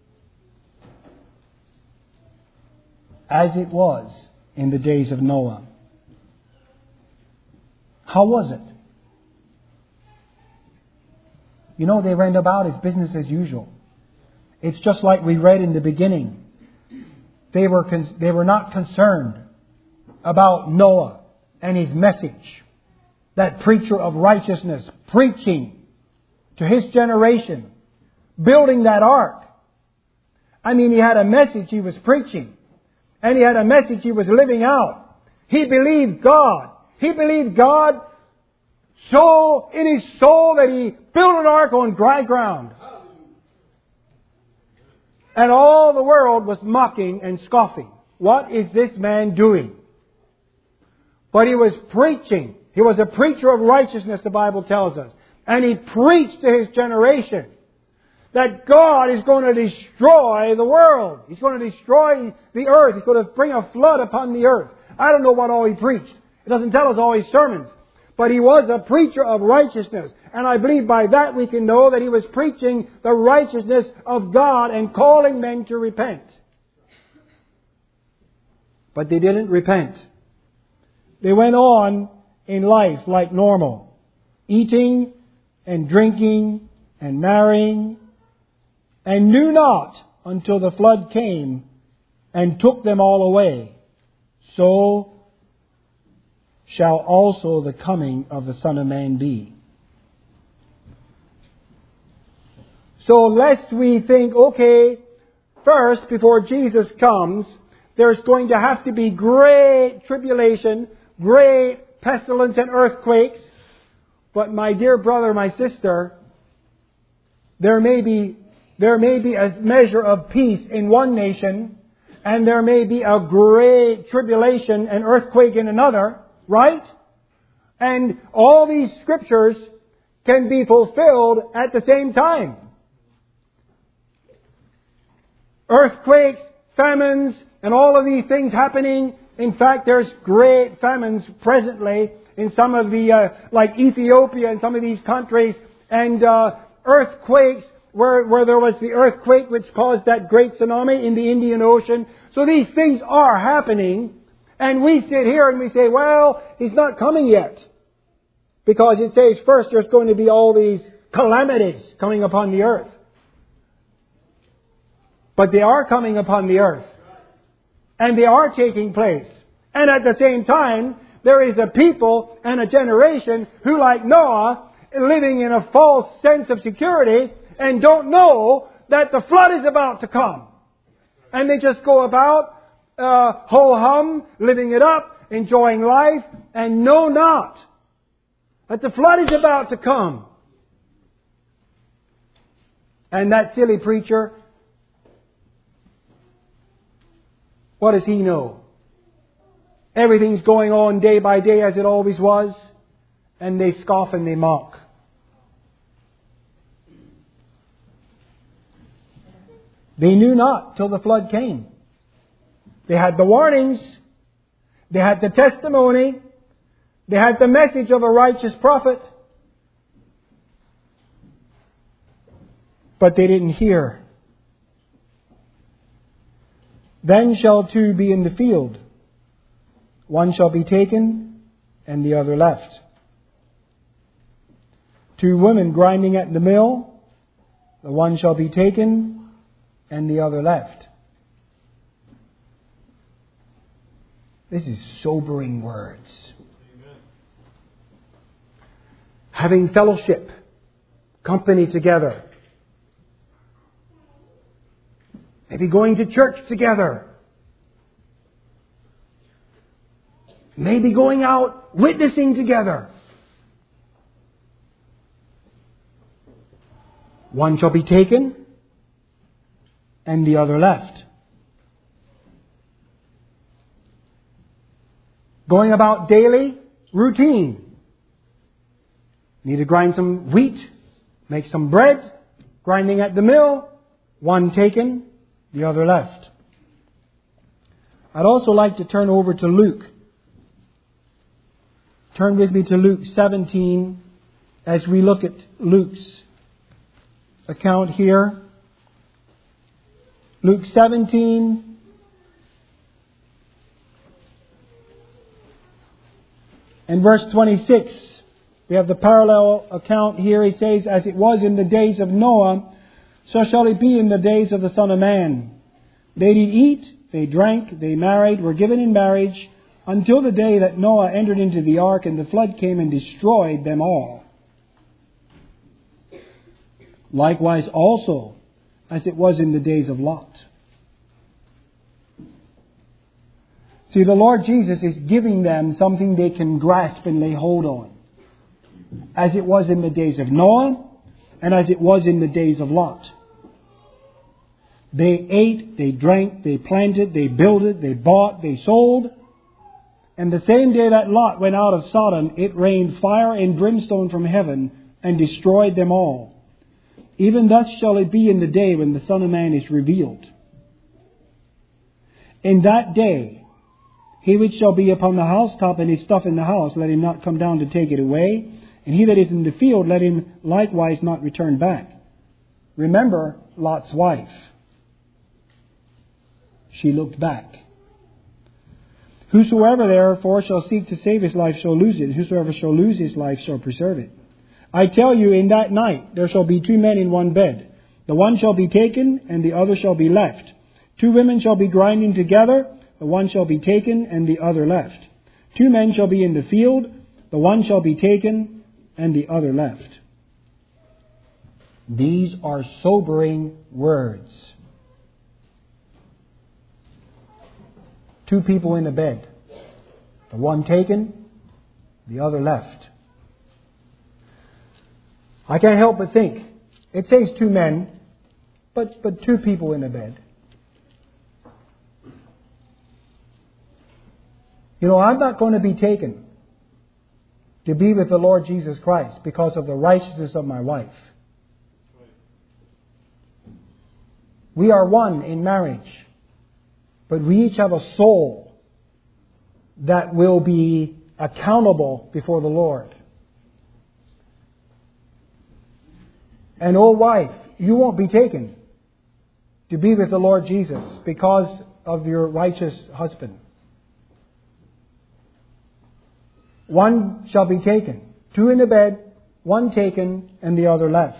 As it was in the days of Noah. How was it? You know, they went about as business as usual. It's just like we read in the beginning. They were con- they were not concerned about Noah and his message. That preacher of righteousness preaching to his generation, building that ark. I mean, he had a message he was preaching. And he had a message he was living out. He believed God. He believed God so in his soul that he built an ark on dry ground. And all the world was mocking and scoffing. What is this man doing? But he was preaching. He was a preacher of righteousness, the Bible tells us. And he preached to his generation that God is going to destroy the world. He's going to destroy the earth. He's going to bring a flood upon the earth. I don't know what all he preached. It doesn't tell us all his sermons. But he was a preacher of righteousness. And I believe by that we can know that he was preaching the righteousness of God and calling men to repent. But they didn't repent. They went on in life like normal. Eating and drinking and marrying. And knew not until the flood came and took them all away. So shall also the coming of the Son of Man be. So lest we think, okay, first, before Jesus comes, there's going to have to be great tribulation, great pestilence and earthquakes. But my dear brother, my sister, there may be, there may be a measure of peace in one nation, and there may be a great tribulation and earthquake in another. Right? And all these scriptures can be fulfilled at the same time. Earthquakes, famines, and all of these things happening. In fact, there's great famines presently in some of the, uh, like Ethiopia and some of these countries. And uh, earthquakes, where, where there was the earthquake which caused that great tsunami in the Indian Ocean. So these things are happening. And we sit here and we say, well, He's not coming yet. Because it says first there's going to be all these calamities coming upon the earth. But they are coming upon the earth. And they are taking place. And at the same time, there is a people and a generation who, like Noah, living in a false sense of security and don't know that the flood is about to come. And they just go about Uh, ho-hum, living it up, enjoying life, and know not that the flood is about to come. And that silly preacher, what does he know? Everything's going on day by day as it always was, and they scoff and they mock. They knew not till the flood came. They had the warnings. They had the testimony. They had the message of a righteous prophet. But they didn't hear. Then shall two be in the field. One shall be taken and the other left. Two women grinding at the mill. The one shall be taken and the other left. This is sobering words. Amen. Having fellowship, company together. Maybe going to church together. Maybe going out witnessing together. One shall be taken and the other left. Going about daily routine. Need to grind some wheat, make some bread, grinding at the mill, one taken, the other left. I'd also like to turn over to Luke. Turn with me to Luke seventeen as we look at Luke's account here. Luke seventeen. And verse twenty-six, we have the parallel account here. He says, as it was in the days of Noah, so shall it be in the days of the Son of Man. They did eat, they drank, they married, were given in marriage, until the day that Noah entered into the ark, and the flood came and destroyed them all. Likewise also, as it was in the days of Lot. See, the Lord Jesus is giving them something they can grasp and lay hold on. As it was in the days of Noah, and as it was in the days of Lot. They ate, they drank, they planted, they builded, they bought, they sold. And the same day that Lot went out of Sodom, it rained fire and brimstone from heaven and destroyed them all. Even thus shall it be in the day when the Son of Man is revealed. In that day, he which shall be upon the housetop and his stuff in the house, let him not come down to take it away. And he that is in the field, let him likewise not return back. Remember Lot's wife. She looked back. Whosoever therefore shall seek to save his life shall lose it. Whosoever shall lose his life shall preserve it. I tell you, in that night there shall be two men in one bed. The one shall be taken, and the other shall be left. Two women shall be grinding together. The one shall be taken, and the other left. Two men shall be in the field. The one shall be taken, and the other left. These are sobering words. Two people in a bed. The one taken, the other left. I can't help but think, it says two men, but, but two people in a bed. You know, I'm not going to be taken to be with the Lord Jesus Christ because of the righteousness of my wife. We are one in marriage, but we each have a soul that will be accountable before the Lord. And oh wife, you won't be taken to be with the Lord Jesus because of your righteous husband. One shall be taken. Two in the bed, one taken, and the other left.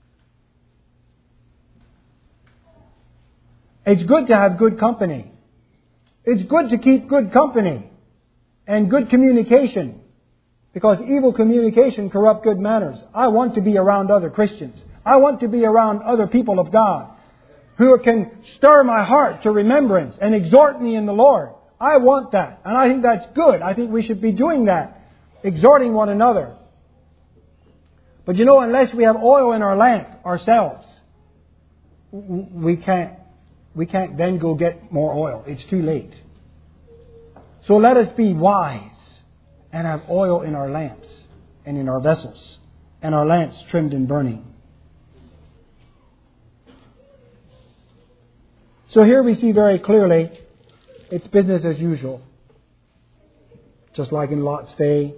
It's good to have good company. It's good to keep good company and good communication, because evil communication corrupts good manners. I want to be around other Christians. I want to be around other people of God who can stir my heart to remembrance and exhort me in the Lord. I want that. And I think that's good. I think we should be doing that. Exhorting one another. But you know, unless we have oil in our lamp ourselves, we can't, we can't then go get more oil. It's too late. So let us be wise and have oil in our lamps and in our vessels, and our lamps trimmed and burning. So here we see very clearly it's business as usual. Just like in Lot's day.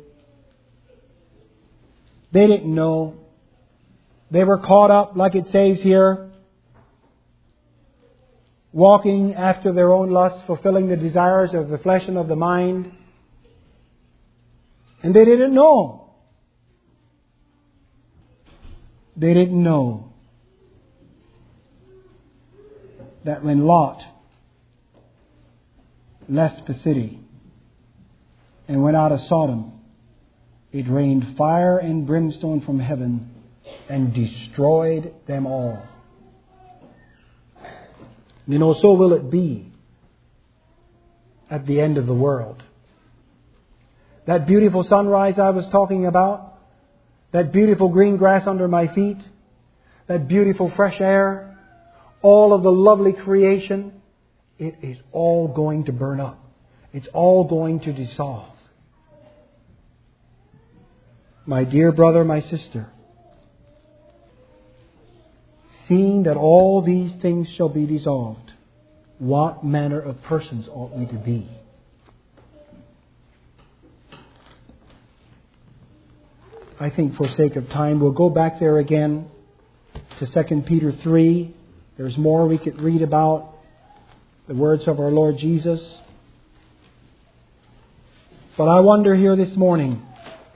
They didn't know. They were caught up, like it says here, walking after their own lusts, fulfilling the desires of the flesh and of the mind. And they didn't know. They didn't know that when Lot left the city and went out of Sodom, it rained fire and brimstone from heaven and destroyed them all. You know, so will it be at the end of the world. That beautiful sunrise I was talking about, that beautiful green grass under my feet, that beautiful fresh air, all of the lovely creation, it is all going to burn up. It's all going to dissolve. My dear brother, my sister, seeing that all these things shall be dissolved, what manner of persons ought we to be? I think for sake of time, we'll go back there again to Second Peter three. There's more we could read about the words of our Lord Jesus. But I wonder here this morning,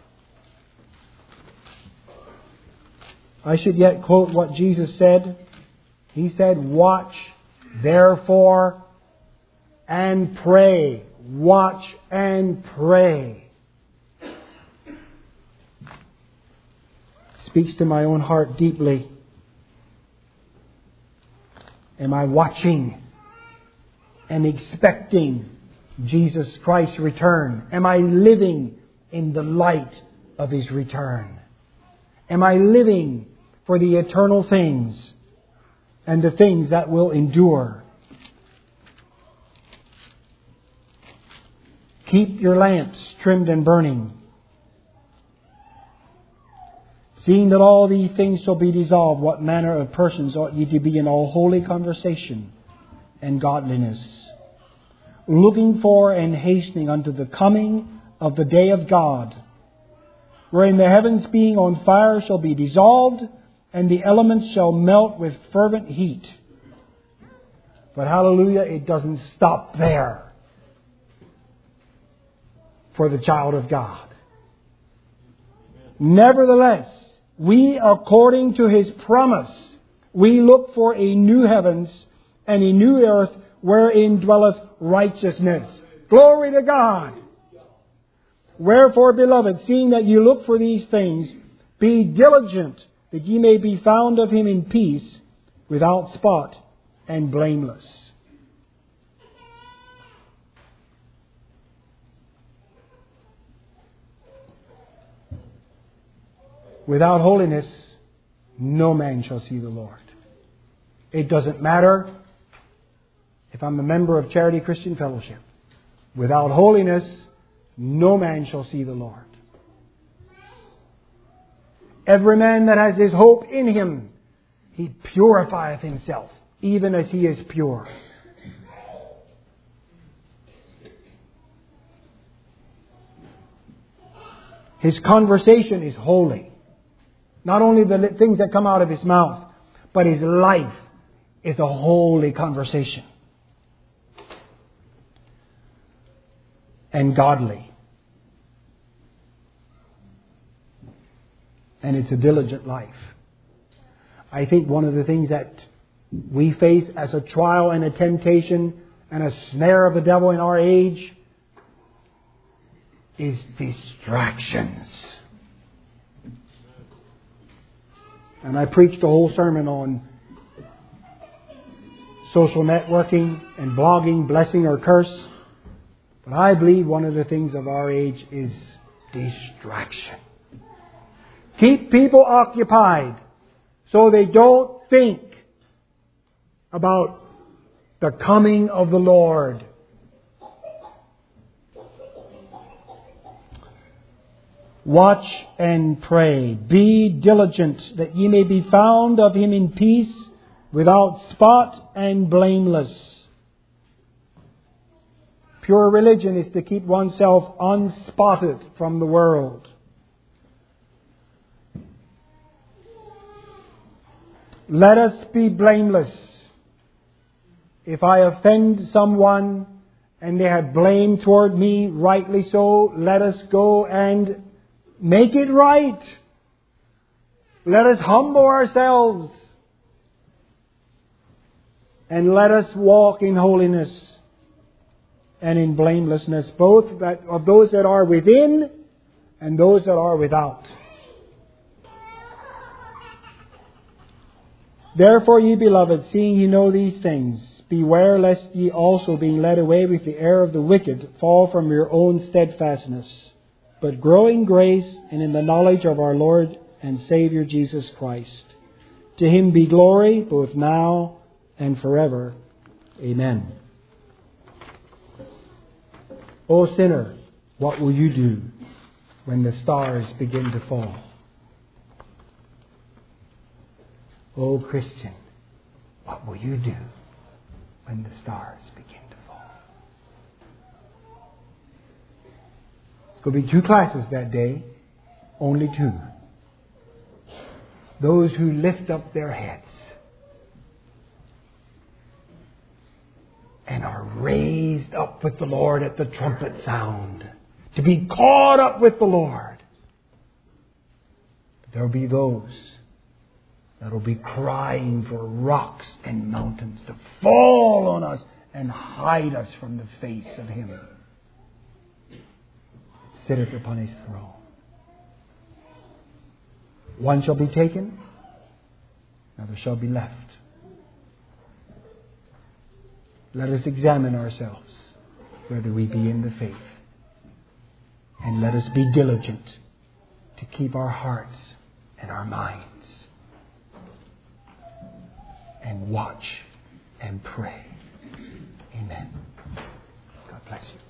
I should yet quote what Jesus said. He said, "Watch, therefore, and pray." Watch and pray. Speaks to my own heart deeply. Am I watching and expecting Jesus Christ's return? Am I living in the light of His return? Am I living for the eternal things and the things that will endure? Keep your lamps trimmed and burning, seeing that all these things shall be dissolved. What manner of persons ought ye to be in all holy conversation and godliness, looking for and hastening unto the coming of the day of God, wherein the heavens being on fire shall be dissolved, and the elements shall melt with fervent heat. But hallelujah, it doesn't stop there for the child of God. Nevertheless, we, according to His promise, we look for a new heavens and a new earth wherein dwelleth righteousness. Glory to God! Wherefore, beloved, seeing that you look for these things, be diligent that ye may be found of Him in peace, without spot and blameless. Without holiness, no man shall see the Lord. It doesn't matter if I'm a member of Charity Christian Fellowship. Without holiness, no man shall see the Lord. Every man that has his hope in Him, he purifieth himself, even as he is pure. His conversation is holy. Not only the things that come out of his mouth, but his life is a holy conversation. And godly. And it's a diligent life. I think one of the things that we face as a trial and a temptation and a snare of the devil in our age is distractions. And I preached a whole sermon on social networking and blogging, blessing or curse. But I believe one of the things of our age is distraction. Keep people occupied so they don't think about the coming of the Lord. Watch and pray. Be diligent that ye may be found of Him in peace, without spot and blameless. Pure religion is to keep oneself unspotted from the world. Let us be blameless. If I offend someone and they have blame toward me, rightly so, let us go and make it right. Let us humble ourselves. And let us walk in holiness and in blamelessness, both that, of those that are within and those that are without. Therefore, ye beloved, seeing ye know these things, beware lest ye also, being led away with the error of the wicked, fall from your own steadfastness, but grow in grace and in the knowledge of our Lord and Saviour Jesus Christ. To Him be glory, both now and forever. Amen. O sinner, what will you do when the stars begin to fall? O Christian, what will you do when the stars begin to fall? It's going to be two classes that day, only two. Those who lift up their heads and are raised up with the Lord at the trumpet sound, to be caught up with the Lord. There will be those that will be crying for rocks and mountains to fall on us and hide us from the face of Him that sitteth upon His throne. One shall be taken, another shall be left. let us examine ourselves whether we be in the faith. And let us be diligent to keep our hearts and our minds and watch and pray. Amen. God bless you.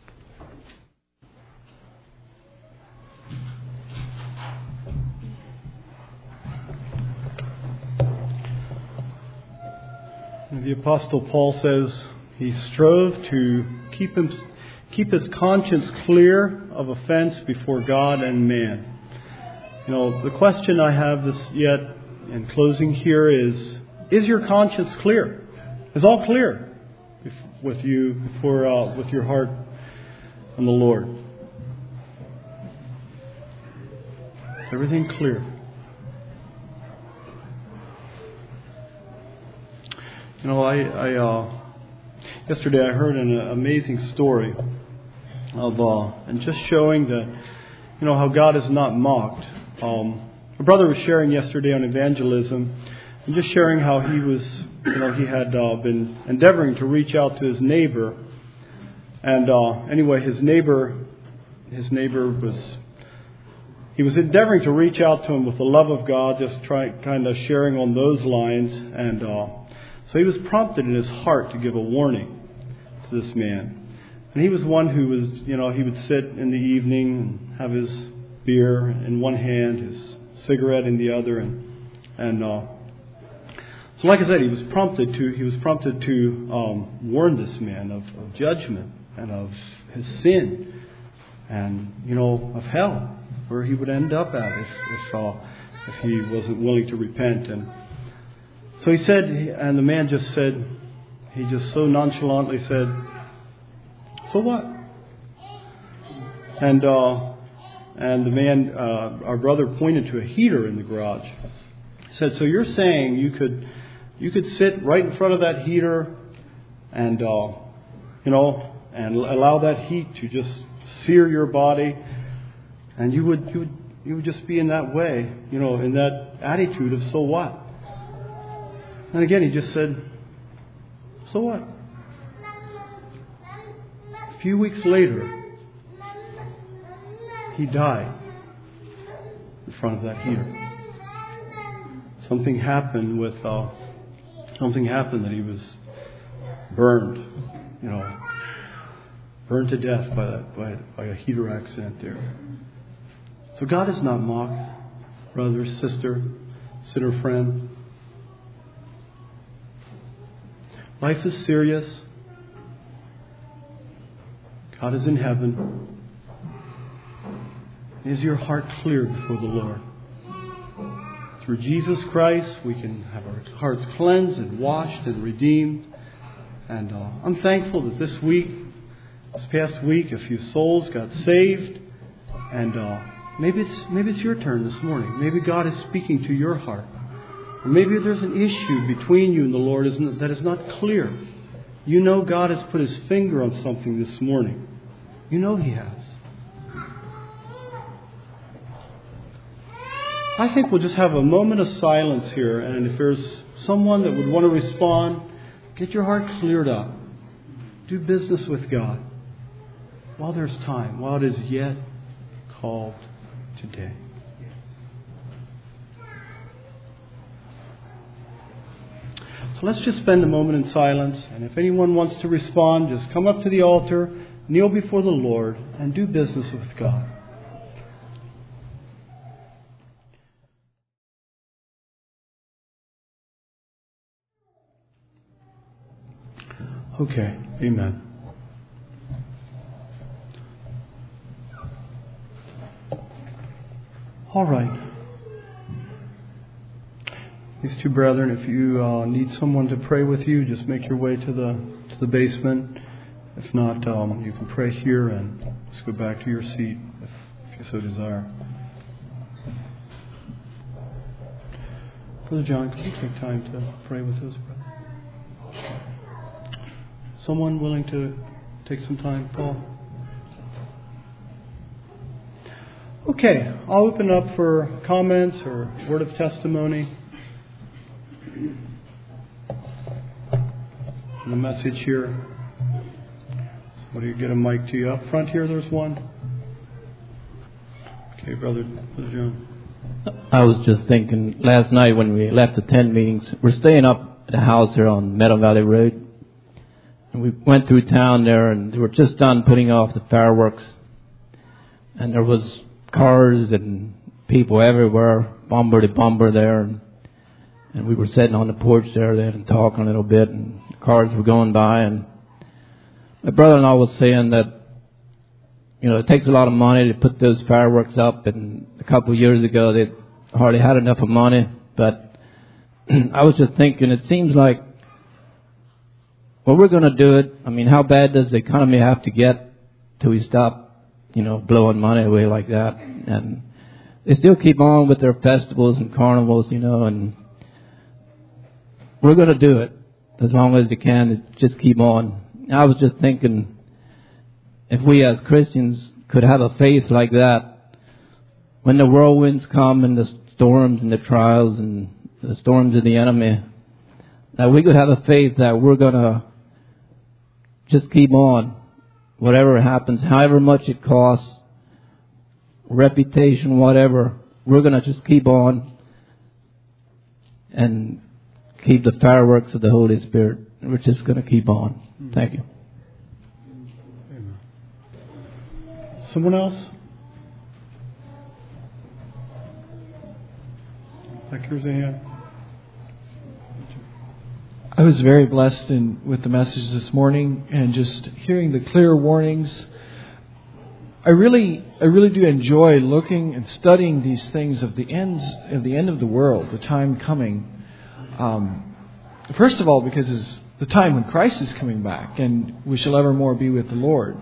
The Apostle Paul says he strove to keep him, keep his conscience clear of offense before God and man. You know, the question I have this yet in closing here is, is your conscience clear? Is all clear with you before uh, with your heart on the Lord? Is everything clear? You know, I, I uh, yesterday I heard an amazing story of, uh, and just showing that, you know, how God is not mocked. Um, a brother was sharing yesterday on evangelism, and just sharing how he was, you know, he had uh, been endeavoring to reach out to his neighbor, and uh, anyway, his neighbor, his neighbor was, he was endeavoring to reach out to him with the love of God, just try, kind of sharing on those lines, and. Uh, So he was prompted in his heart to give a warning to this man. And he was one who was, you know, he would sit in the evening and have his beer in one hand, his cigarette in the other. And, and uh, so like I said, he was prompted to, he was prompted to um, warn this man of, of judgment and of his sin and, you know, of hell, where he would end up at if, if, uh, if he wasn't willing to repent. And so he said, and the man just said, he just so nonchalantly said, so what? And uh, and the man, uh, our brother, pointed to a heater in the garage. He said, so you're saying you could you could sit right in front of that heater and, uh, you know, and allow that heat to just sear your body, and you would, you would, you would just be in that way, you know, in that attitude of so what? And again, he just said, so what? A few weeks later, he died in front of that heater. Something happened with, uh, something happened that he was burned, you know, burned to death by that, by, by a heater accident there. So God is not mocked, brother, sister, sinner, friend. Life is serious. God is in heaven. Is your heart clear before the Lord? Through Jesus Christ, we can have our hearts cleansed and washed and redeemed. And uh, I'm thankful that this week, this past week, a few souls got saved. And uh, maybe it's maybe it's your turn this morning. Maybe God is speaking to your heart. Or maybe there's an issue between you and the Lord that is not clear. You know God has put His finger on something this morning. You know He has. I think we'll just have a moment of silence here. And if there's someone that would want to respond, get your heart cleared up. Do business with God while there's time, while it is yet called today. So let's just spend a moment in silence. And if anyone wants to respond, just come up to the altar, kneel before the Lord, and do business with God. Okay, amen. All right. These two brethren, if you uh, need someone to pray with you, just make your way to the to the basement. If not, um, you can pray here and just go back to your seat if, if you so desire. Brother John, could you take time to pray with us, brother? Someone willing to take some time, Paul? Okay, I'll open up for comments or word of testimony. the message here. Somebody get a mic to you. Up front here, there's one. Okay, Brother, Brother John. I was just thinking last night when we left the tent meetings, we're staying up at a house here on Meadow Valley Road. And we went through town there, and they were just done putting off the fireworks. And there was cars and people everywhere, bumper to bumper there. And, and we were sitting on the porch there then and talking a little bit, and the cars were going by. And my brother-in-law was saying that, you know, it takes a lot of money to put those fireworks up. And a couple of years ago, they hardly had enough of money. But I was just thinking, it seems like, well, we're going to do it. I mean, how bad does the economy have to get till we stop, you know, blowing money away like that? And they still keep on with their festivals and carnivals, you know, and we're going to do it as long as they can. Just keep on. I was just thinking, if we as Christians could have a faith like that, when the whirlwinds come and the storms and the trials and the storms of the enemy, that we could have a faith that we're going to just keep on, whatever happens, however much it costs, reputation, whatever, we're going to just keep on and keep the fireworks of the Holy Spirit. We're just going to keep on. Thank you. Amen. Someone else? Back here's a hand. I was very blessed in, with the message this morning, and just hearing the clear warnings. I really, I really do enjoy looking and studying these things of the ends of the end of the world, the time coming. Um, first of all, because it's the time when Christ is coming back, and we shall evermore be with the Lord.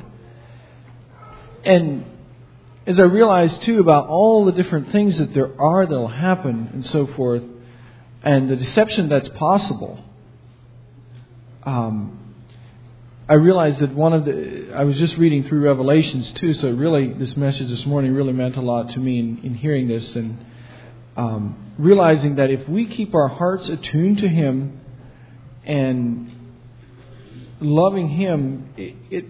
And as I realize too about all the different things that there are that will happen and so forth, and the deception that's possible. Um, I realized that one of the, I was just reading through Revelations too, so really this message this morning really meant a lot to me in, in hearing this, and um, realizing that if we keep our hearts attuned to Him and loving Him, it, it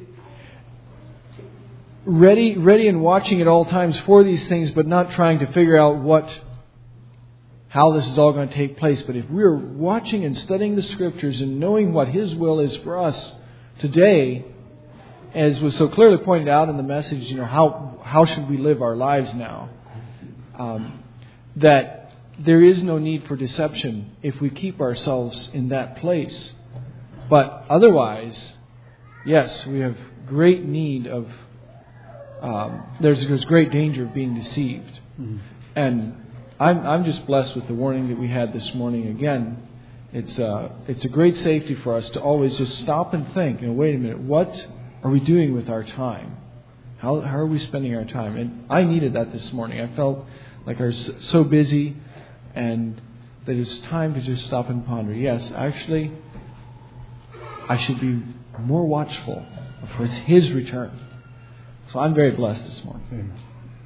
ready, ready and watching at all times for these things, but not trying to figure out what how this is all going to take place. But if we're watching and studying the Scriptures and knowing what His will is for us today, as was so clearly pointed out in the message, you know, how how should we live our lives now? Um, that there is no need for deception if we keep ourselves in that place. But otherwise, yes, we have great need of, um, there's, there's great danger of being deceived. Mm-hmm. And I'm I'm just blessed with the warning that we had this morning. Again, it's uh it's a great safety for us to always just stop and think. You know, wait a minute, what are we doing with our time? How how are we spending our time? And I needed that this morning. I felt like I was so busy, and that it's time to just stop and ponder. Yes, actually, I should be more watchful for His return. So I'm very blessed this morning. Amen.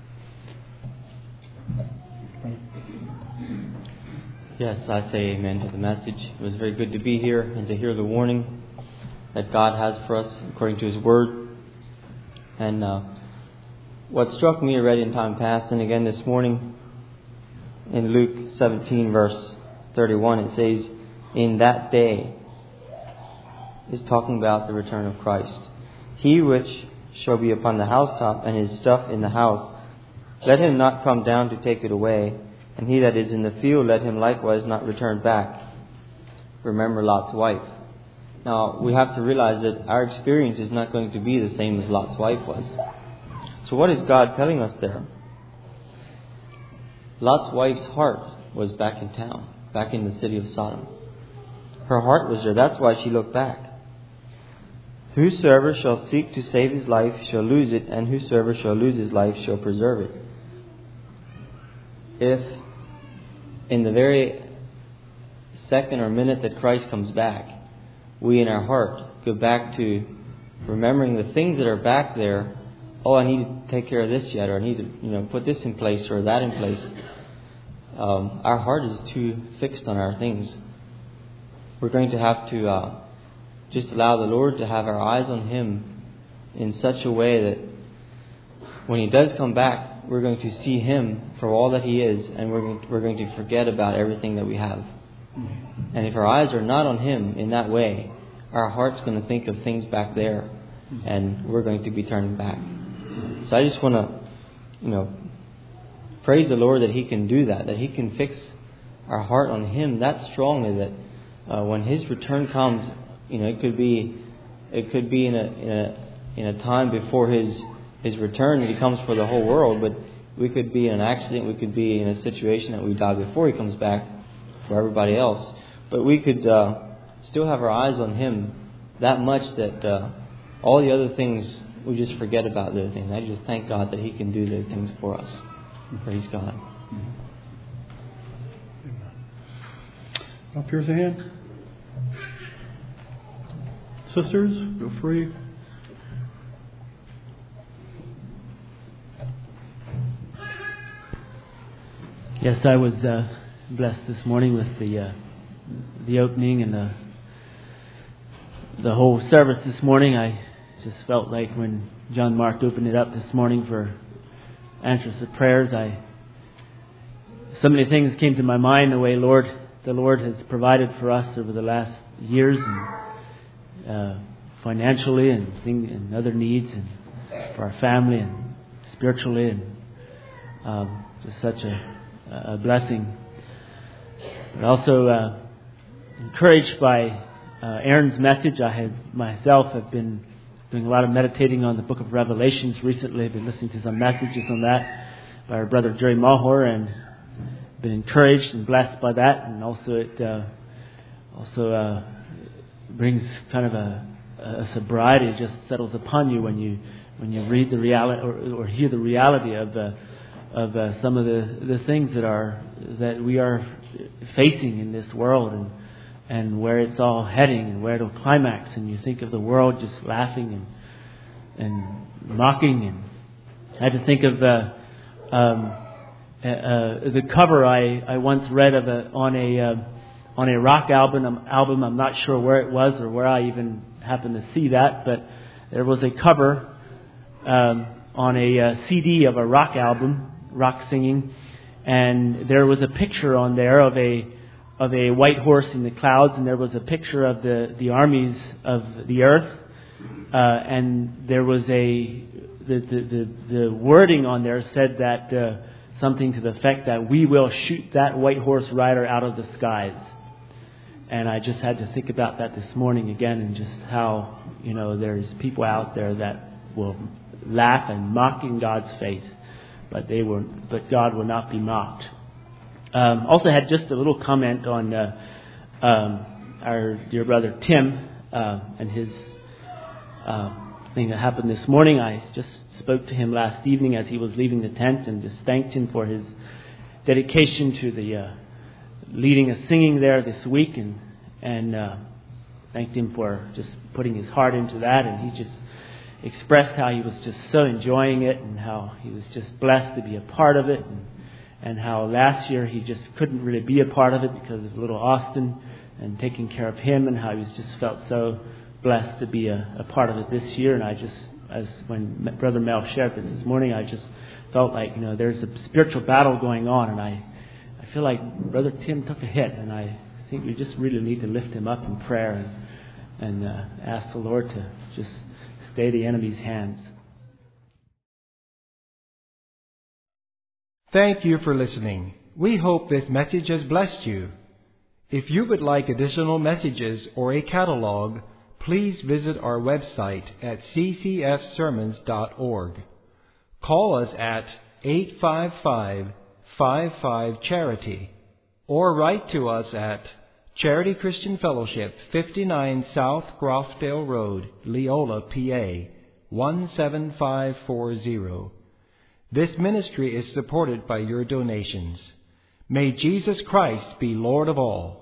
Yes, I say amen to the message. It was very good to be here and to hear the warning that God has for us according to His Word. And uh, what struck me already in time past, and again this morning, in Luke seventeen verse thirty-one, it says, in that day, is talking about the return of Christ. He which shall be upon the housetop and his stuff in the house, let him not come down to take it away. And he that is in the field, let him likewise not return back. Remember Lot's wife. Now, we have to realize that our experience is not going to be the same as Lot's wife was. So what is God telling us there? Lot's wife's heart was back in town, back in the city of Sodom. Her heart was there. That's why she looked back. Whosoever shall seek to save his life shall lose it, and whosoever shall lose his life shall preserve it. If in the very second or minute that Christ comes back, we in our heart go back to remembering the things that are back there. Oh, I need to take care of this yet, or I need to, you know, put this in place or that in place. Um, our heart is too fixed on our things. We're going to have to uh, just allow the Lord to have our eyes on Him in such a way that when He does come back, we're going to see Him for all that He is, and we're going to, we're going to forget about everything that we have. And if our eyes are not on Him in that way, our heart's going to think of things back there, and we're going to be turning back. So I just want to, you know, praise the Lord that He can do that, that He can fix our heart on Him that strongly that uh, when His return comes, you know, it could be, it could be in a in a in a time before His His return. He comes for the whole world, but we could be in an accident. We could be in a situation that we die before He comes back for everybody else. But we could uh, still have our eyes on Him that much that uh, all the other things, we just forget about the other things. I just thank God that He can do those things for us. Praise God. Up here's a hand. Sisters, feel free. Yes, I was uh, blessed this morning with the uh, the opening and the the whole service this morning. I just felt like when John Mark opened it up this morning for answers to prayers, I so many things came to my mind. The way Lord, the Lord has provided for us over the last years, and uh, financially and thing, and other needs, and for our family and spiritually, and um, just such a a blessing. But also uh, encouraged by uh, Aaron's message. I have myself have been doing a lot of meditating on the book of Revelations recently. I've been listening to some messages on that by our brother Jerry Mahor, and been encouraged and blessed by that. And also it uh, also uh, brings kind of a, a sobriety. It just settles upon you when you when you read the reality or, or hear the reality of the of uh, some of the, the things that are that we are facing in this world, and and where it's all heading and where it'll climax. And you think of the world just laughing and and mocking. And I had to think of uh, um, uh, uh, the cover I, I once read of a, on a uh, on a rock album. Album I'm not sure where it was or where I even happened to see that, but there was a cover um, on a uh, C D of a rock album. Rock singing, and there was a picture on there of a of a white horse in the clouds, and there was a picture of the, the armies of the earth, uh, and there was a the, the the the wording on there said that uh, something to the effect that we will shoot that white horse rider out of the skies. And I just had to think about that this morning again, and just how, you know, there's people out there that will laugh and mock in God's face. But they were, but God will not be mocked. Um, also had just a little comment on uh, um, our dear brother Tim uh, and his uh, thing that happened this morning. I just spoke to him last evening as he was leaving the tent, and just thanked him for his dedication to the uh, leading a singing there this week, and and uh, thanked him for just putting his heart into that. And he just expressed how he was just so enjoying it, and how he was just blessed to be a part of it, and, and how last year he just couldn't really be a part of it because of little Austin and taking care of him, and how he was just felt so blessed to be a, a part of it this year. And I just, as when Brother Mel shared this this morning, I just felt like, you know, there's a spiritual battle going on, and I, I feel like Brother Tim took a hit, and I think we just really need to lift him up in prayer and, and uh, ask the Lord to just stay the enemy's hands. Thank you for listening. We hope this message has blessed you. If you would like additional messages or a catalog, please visit our website at c c f sermons dot org. Call us at eight five five, five five, charity, or write to us at Charity Christian Fellowship, fifty-nine South Grofdale Road, Leola, P A, one seven five four zero. This ministry is supported by your donations. May Jesus Christ be Lord of all.